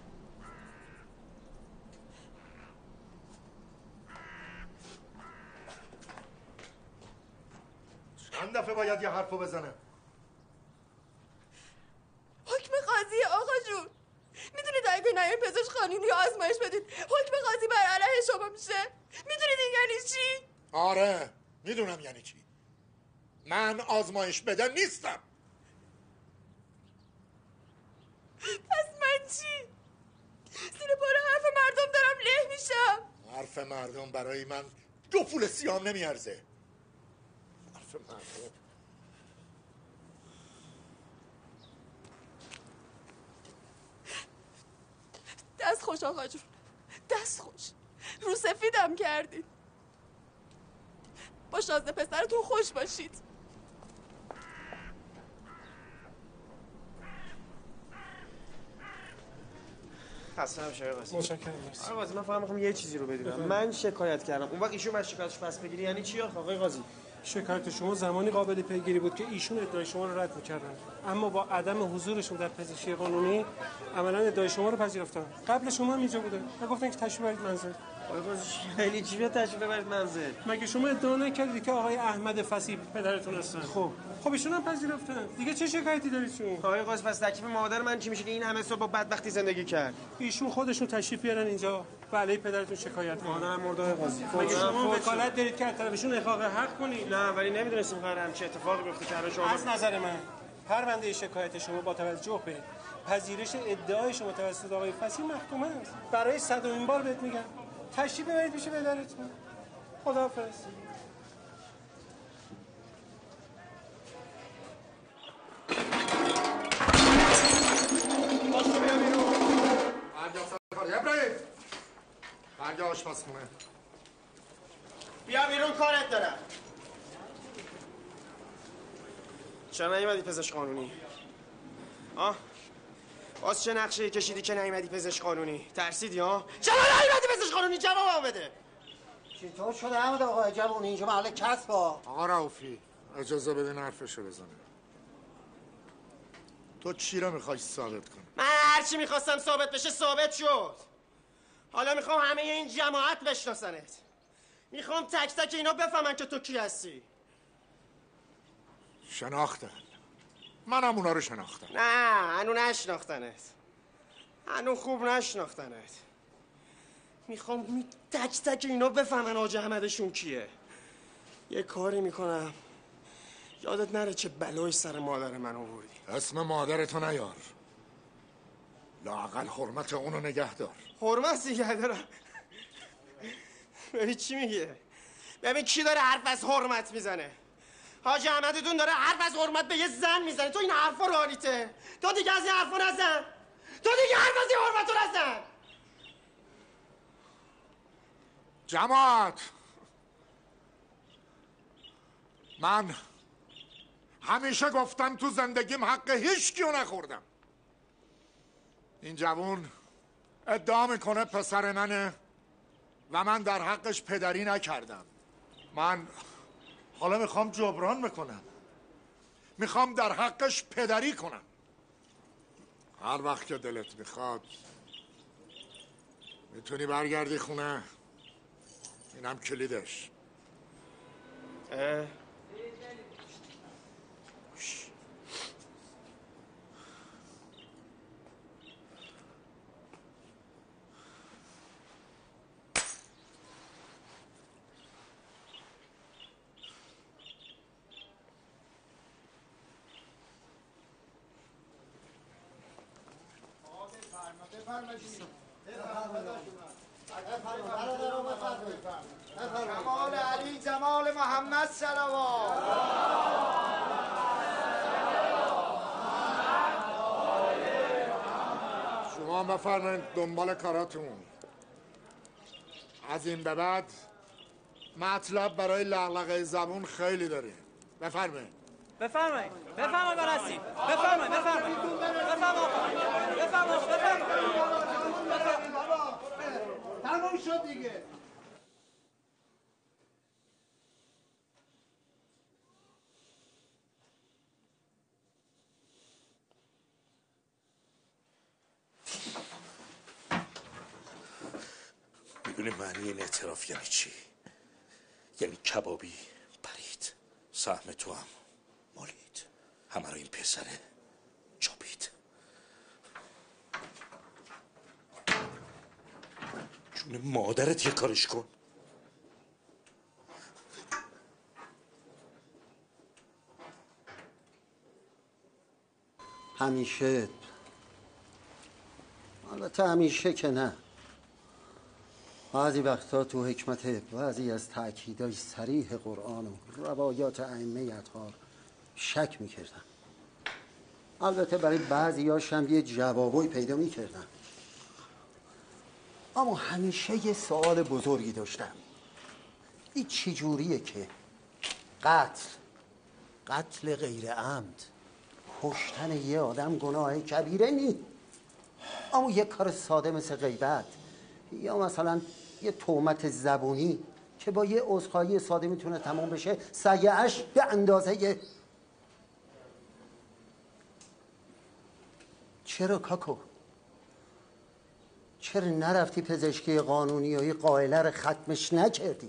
چند دفعه باید یه حرفو بزنه؟ حکم قاضی آقا جون. میدونید اگه نیاین پزشک قانونی آزمایش بدید حکم قاضی بر علیه شما میشه؟ میدونید این یعنی چی؟ آره میدونم یعنی چی. من آزمایش بده نیستم. پس من چی؟ زیر بار حرف مردم دارم له میشم. حرف مردم برای من دو پول سیام نمیارزه. حرف مردم. دست خوش آقا جون، دست خوش. رو سفیدم کردید. با شازده پسرتون خوش باشید. خسته نباشی آقا قاضی. متشکرم. مرسی. آقا قاضی من فقط میخوام یه چیزی رو بدونم. من شکایت کردم. اون وقت ایشون باید شکایتش پس بگیری یعنی چی آقای قاضی؟ شکایت شما زمانی قابل پیگیری بود که ایشون ادعای شما رو رد می‌کردن، اما با عدم حضورشون در پزشکی قانونی عملاً ادعای شما رو پذیرفتن. قبل شما هم اینجا بوده و گفتن که تشریف برید منزل. آقای قاضی خیلی چی بیاد تشریف ببرید منزل؟ مگه شما ادعا نکردید که آقای احمد فصیح پدرتون هستن؟ خب خب ایشون هم پذیرفتن. دیگه چه شکایتی دارید شما؟ آقای قاضی پس تکلیف مادر من چی میشه که این همه سال با بدبختی زندگی کرد؟ ایشون خودشون تشریف بیارن اینجا و علیه پدرتون شکایت کنن. مادرم مرده آقای قاضی. مگه شما وکالت دارید که از طرفشون احقاق حق کنید؟ نه ولی نمیدونستیم قرار همچین اتفاقی بیفته که شما. از نظر من پرونده شکایت شما با توجه به پذیرش ادعای شما توسط آقای فصیح محکوم است. برای صدمین بار بهت میگم تشریف ببرید پیش پدرتون. خداحافظ. باشه بیا بیرون. برگاه سفاری ابراهیم. برگاه آشپزخونه. بیا بیرون کارت دارم. چرا نیومدی پزشک قانونی؟ آه؟ باز چه نقشه کشیدی که نیومدی پزشک قانونی؟ ترسیدی ها؟ چرا نیومدی پزشک قانونی؟ جواب بده. چطور شده احمد آقای جوانی اینجا محل کسب ها؟ آقا رؤوفی اجازه بدین حرفشو بزنه. تو چی رو میخوای ثابت کنی؟ من هر چی میخواستم ثابت بشه ثابت شد. حالا میخوام همه این جماعت بشناسنت. میخوام تک تک اینا بفهمن که تو کی هستی. شناختن. منم اونا رو شناختم. نه هنو نشناختنت. هنو خوب نشناختنت. میخوام می تک تک اینا بفهمن حاج احمدشون کیه. یه کاری میکنم یادت نره چه بلایی سر مادر من آوردی. اسم مادرتو نیار. لااقل حرمت اونو نگه دار. حرمت نگه دارم؟ ببین چی میگه؟ ببین کی داره حرف از حرمت میزنه؟ حاج احمدتون داره حرف از حرمت به یه زن میزنه. تو این حرفا رالیته. تو دیگه از این حرفا نزن. تو دیگه حرف از این حرمتو نزن. جماعت من همیشه گفتم تو زندگیم حق هیچ کیو نخوردم. این جوون ادعا میکنه پسر منه و من در حقش پدری نکردم. من حالا میخوام جبران بکنم. میخوام در حقش پدری کنم. هر وقت که دلت میخواد میتونی برگردی خونه. اینم کلیدش. اه. جمال علی جمال محمد صلوات. شما بفرمایید دنبال کاراتون. از این به بعد مطلب برای لغلقه زبون خیلی داریم. بفرمایید. بفرمایید. بفرمایید برسید. بفرمایید. بفرمایید. بفرمایید. بفرمایید. بفرمایید. تموم شد دیگه. میدونی معنی این اعتراف یعنی چی؟ یعنی کبابی پرید، سهم تو هم مالید، همه رو این پسره چاپید. جون مادرت یه کارش کن. همیشه البته همیشه که نه، بعضی وقتا تو حکمت بعضی از تأکیدهای صریح قرآن و روایات ائمه اطهار شک میکردم. البته برای بعضیاش هم یه جوابایی پیدا میکردم، اما همیشه یه سوال بزرگی داشتم. این چجوریه که قتل قتل غیر عمد، کشتن یه آدم گناه کبیره نی؟ اما یه کار ساده مثل غیبت یا مثلا یه تهمت زبونی که با یه عذرخواهی ساده میتونه تمام بشه، سیعش به اندازه یه... چرا کاکو؟ چرا نرفتی پزشکی قانونی و یه قائله رو ختمش نکردی؟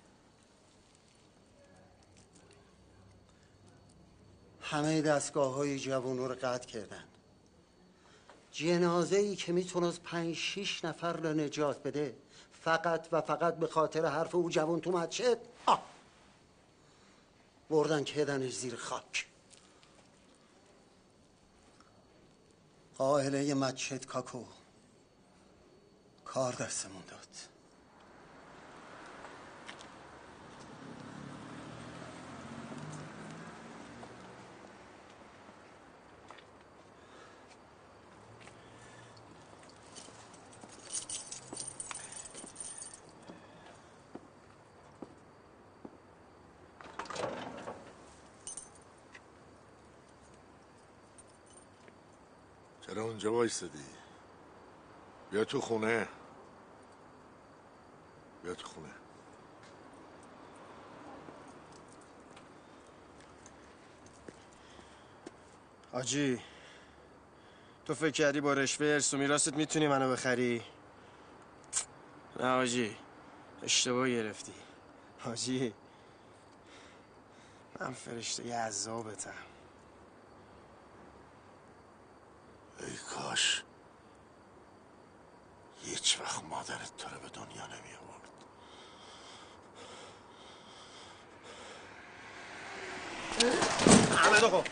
همه دستگاه های جوانو رو قطع کردن. جنازه ای که میتونست پنج شیش نفر رو نجات بده فقط و فقط به خاطر حرف او جوان تو مسجد آه بردن کردنش زیر خاک. قائله مسجد کاکو کار دستمون داد. چرا اونجا وایسادی؟ بیا تو خونه. بیا تو خونه. حاجی تو فکر کردی با رشوه ارث و میراثت میتونی منو بخری؟ نه حاجی، اشتباه گرفتی. حاجی من فرشته عذابتم. ای کاش هیچ وقت مادرت تو رو به دنیا نمی آورد. احمد آقا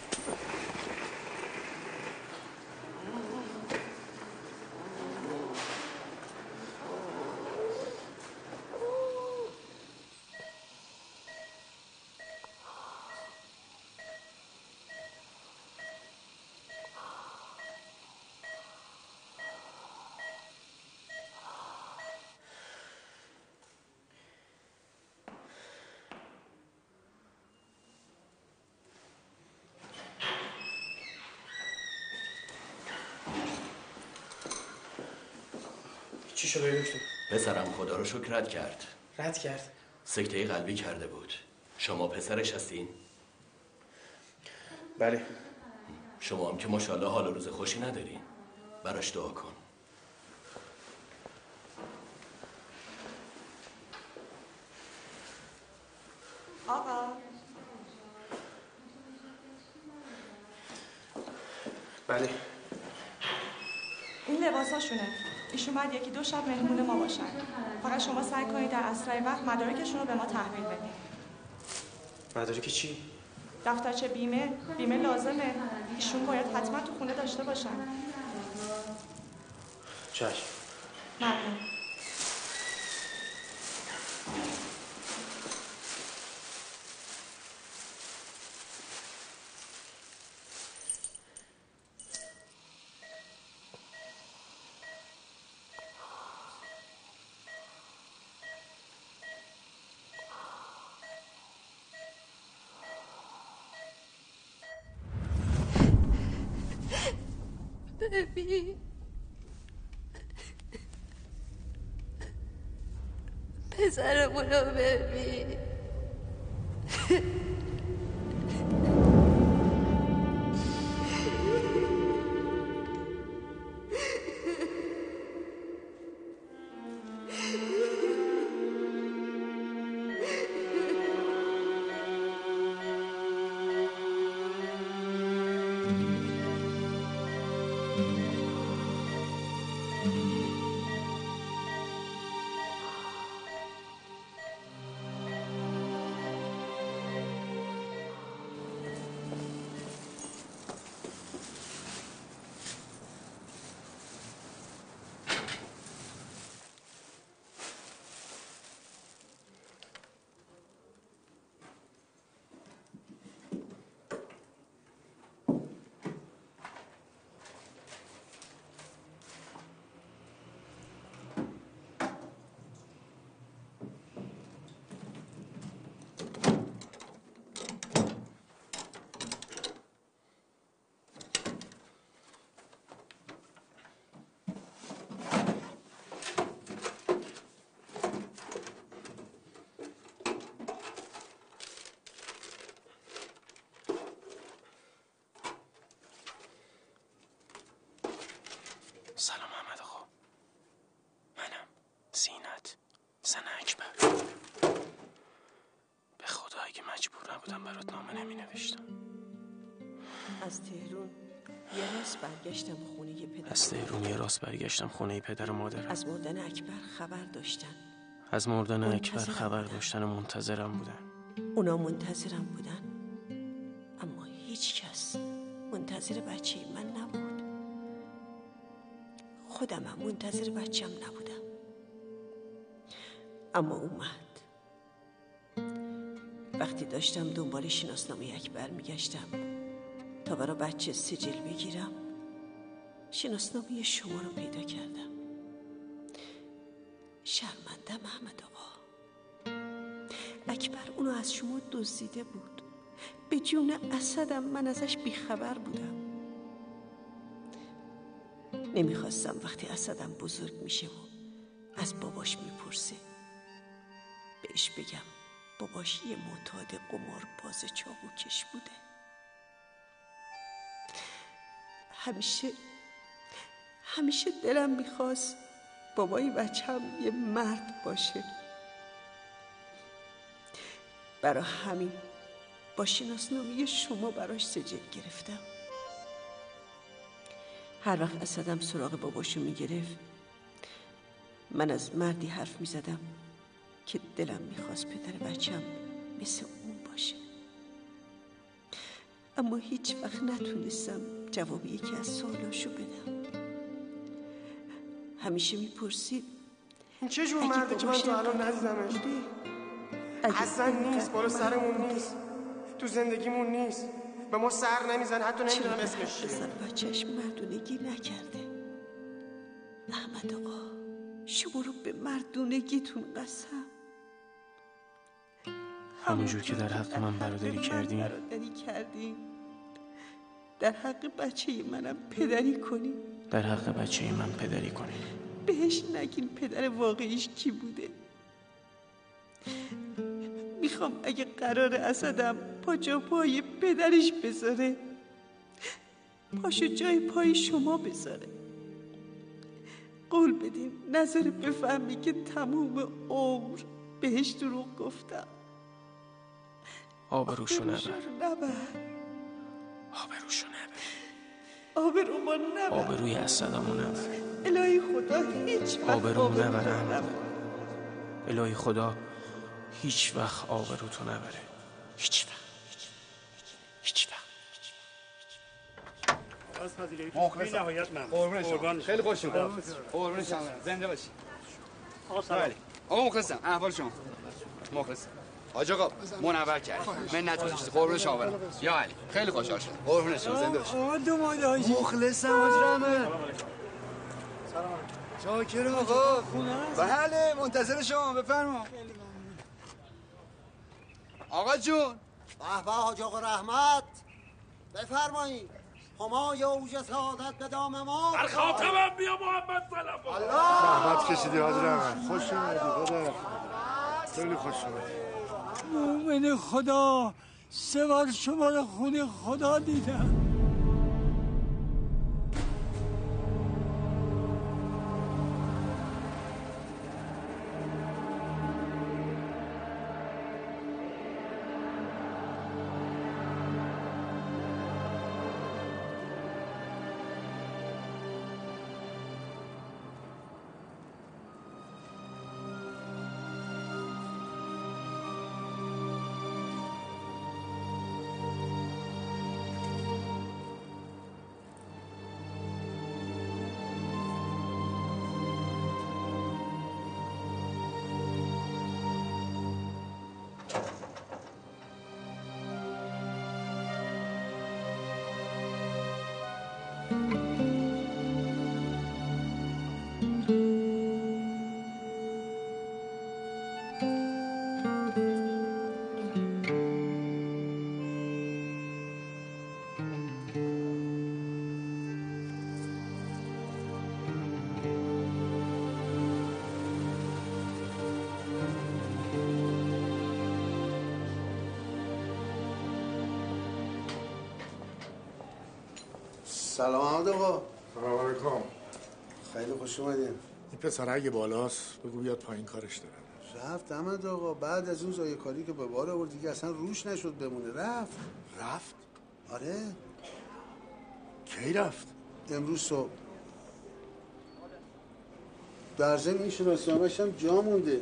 چی شده دکتر؟ پسرم خدا رو شکر رد کرد. رد کرد؟ سکته قلبی کرده بود. شما پسرش هستین؟ بله. شما هم که ماشاءالله حال و روز خوشی ندارین. براش دعا کن. آقا بله. این لباساشونه. ایشون بعد یکی دو شب مهمون ما باشن. فقط شما سعی کنید در اسرع وقت مدارکشون رو به ما تحویل بدید. مدارک چی؟ دفترچه بیمه، بیمه لازمه. ایشون باید حتما تو خونه داشته باشن. چشم. ممنون. ببین پسرمونو ببین زن اکبر، به خدا اگه مجبور نبودم برات نامه نمی نوشتم. از تهران یه راست برگشتم خونه پدر از تهران یه راست برگشتم خونه پدر و مادرم. از مردن اکبر خبر داشتن. از مردن اکبر خبر داشتن و منتظرم بودن. اونا منتظرم بودن، اما هیچ کس منتظر بچه من نبود. خودم هم منتظر بچم نبودم، اما اومد. وقتی داشتم دنبال شناسنامه اکبر میگشتم تا برای بچه سجل بگیرم، شناسنامه شما رو پیدا کردم. شرمندم احمد آقا، اکبر اونو از شما دزدیده بود. به جون اسدم من ازش بیخبر بودم. نمیخواستم وقتی اسدم بزرگ میشه و از باباش میپرسه بهش بگم باباش یه معتاد قمارباز چاقوکش بوده. همیشه همیشه دلم میخواست بابای بچم یه مرد باشه. برای همین با شناسنامه شما براش سجل گرفتم. هر وقت اسدم سراغ باباشو میگرفت، من از مردی حرف میزدم که دلم میخواست پدر بچم مثل اون باشه. اما هیچ وقت نتونستم جواب یکی از سوالاشو بدم. همیشه میپرسید این چه جور مرده که من تا الان ندیدمش؟ اصلا نیست، بالا سرمون نیست، تو زندگیمون نیست، به ما سر نمیزن، حتی نمیدونم اسمش چیه. پسر بچهش مردونگی نکرده. احمد آقا، شما رو به مردونگیتون قسم. همونجور که در حق من برادری کردیم برادری کردیم، در حق بچه منم پدری کنیم. در حق بچه من پدری کنیم. بهش نگین پدر واقعیش کی بوده. میخوام اگه قرار اسدم پا جا پای پدرش بذاره، پاشو جای پای شما بذاره. قول بدین نظر بفهمی که تموم عمر بهش دروغ گفتم. آبروشو نبر، نبر آبروشو نبر، آبرومو نبر، آبروی اسدمو نبر. الهی خدا هیچ وقت آبرومو نبر احمد. الهی خدا هیچ وقت آبروتو نبره. هیچ وقت هیچ وقت. مخلصم. قربون شما. خیلی خوش اومد. قربون شما. زنده باشی. آقا سلام. آقا مخلصم. احوال شما؟ مخلصم. حاج آقا منور کردی. منت گذاشتی. قربون شما برم. یا علی. خیلی خوشحال شدم. قربون شما. زنده باشی. آقا دو ماده‌ای. مخلصم حاج رحمت. سلام. شاکر آقا. خونه است. بله منتظر شما، بفرما. آقا جون. به به حاج آقا رحمت، بفرمایید. همای اوج سعادت به دام ما. در خاتمم بیا محمد صلوات. الله زحمت کشیدی حاج رحمت. خوش اومدی خدا. خیلی خوش اومدی. مومن خدا، سه بار شما رو خونه خدا دیدم. سلام احمد آقا. سلام علیکم. خیلی خوش اومدین. این پسر اگه بالاست بگو بیاد پایین، کارش دارم. رفت احمد آقا. بعد از اون زایکاری که به بار آورد دیگه اصلا روش نشد بمونه. رفت. رفت؟ آره. کی رفت؟ امروز صبح. در ضمن این شناسنامه‌ش هم جا مونده.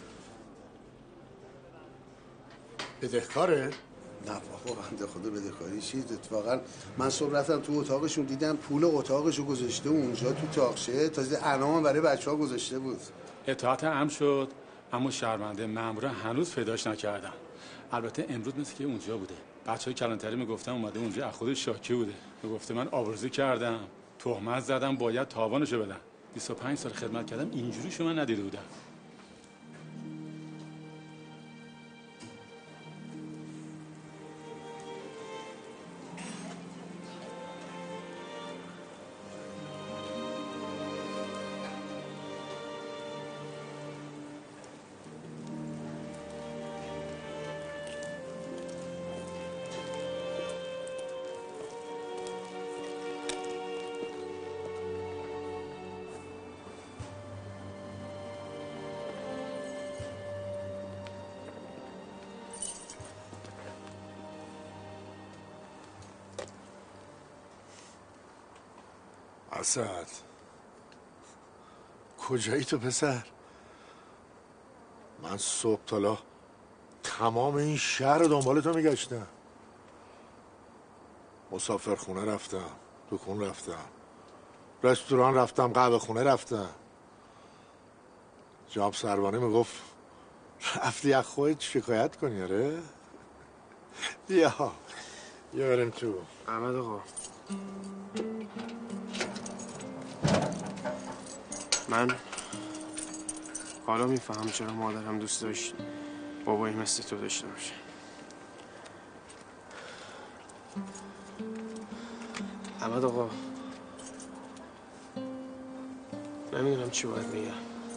بدهکاره؟ نه بابا بنده خدا بدهکاری چیز. اتفاقا من صبح رفتم تو اتاقشون دیدم پول اتاقشو گذاشته اونجا تو تاقچه. تازه انعام برای بچه ها گذاشته بود. اطاعت امر شد اما شرمنده مامورا هنوز پیداش نکردن. البته امروز مثل که اونجا بوده. بچهای کلانتری میگفتن اومده اونجا از خودش شاکی بوده. میگفته من آبروزی کردم، تهمت زدم، باید تاوانشو بدم. بیست و پنج سال خدمت کردم اینجوری شما ندیده بودم. اسد کجایی تو پسر؟ من صبح تالا تمام این شهر رو دنبال تو میگشتم. مسافر خونه رفتم، دکون رفتم، رستوران رفتم، قهوه خونه رفتم. جناب سروانی میگفت رفتی از خودت شکایت کنی. آره بیا بیا بریم تو. احمد آقا من حالا میفهم چرا مادرم دوست داشت بابایی مثل تو داشته باشه. احمد آقا نمیدونم چی باید بگم.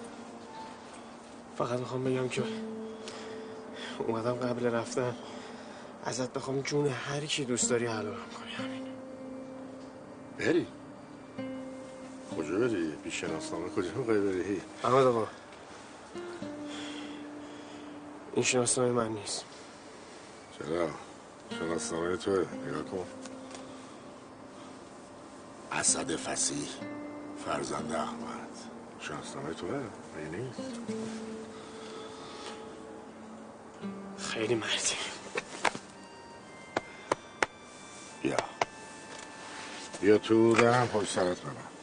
فقط میخوام بگم که اومدم قبل رفتن ازت بخوام جون هر کی دوست داری حلالم کنی. همین. بری؟ کجا بری؟ بی شناسنامه کجا میخوای بری؟ احمد آقا این شناسنامه من نیست. چرا؟ شناسنامه توه. نگاه کن. اسد فصیح فرزند احمد. شناسنامه توه؟ مگه نیست؟ خیلی مردی. بیا بیا تو دارم پشت سرت ببن.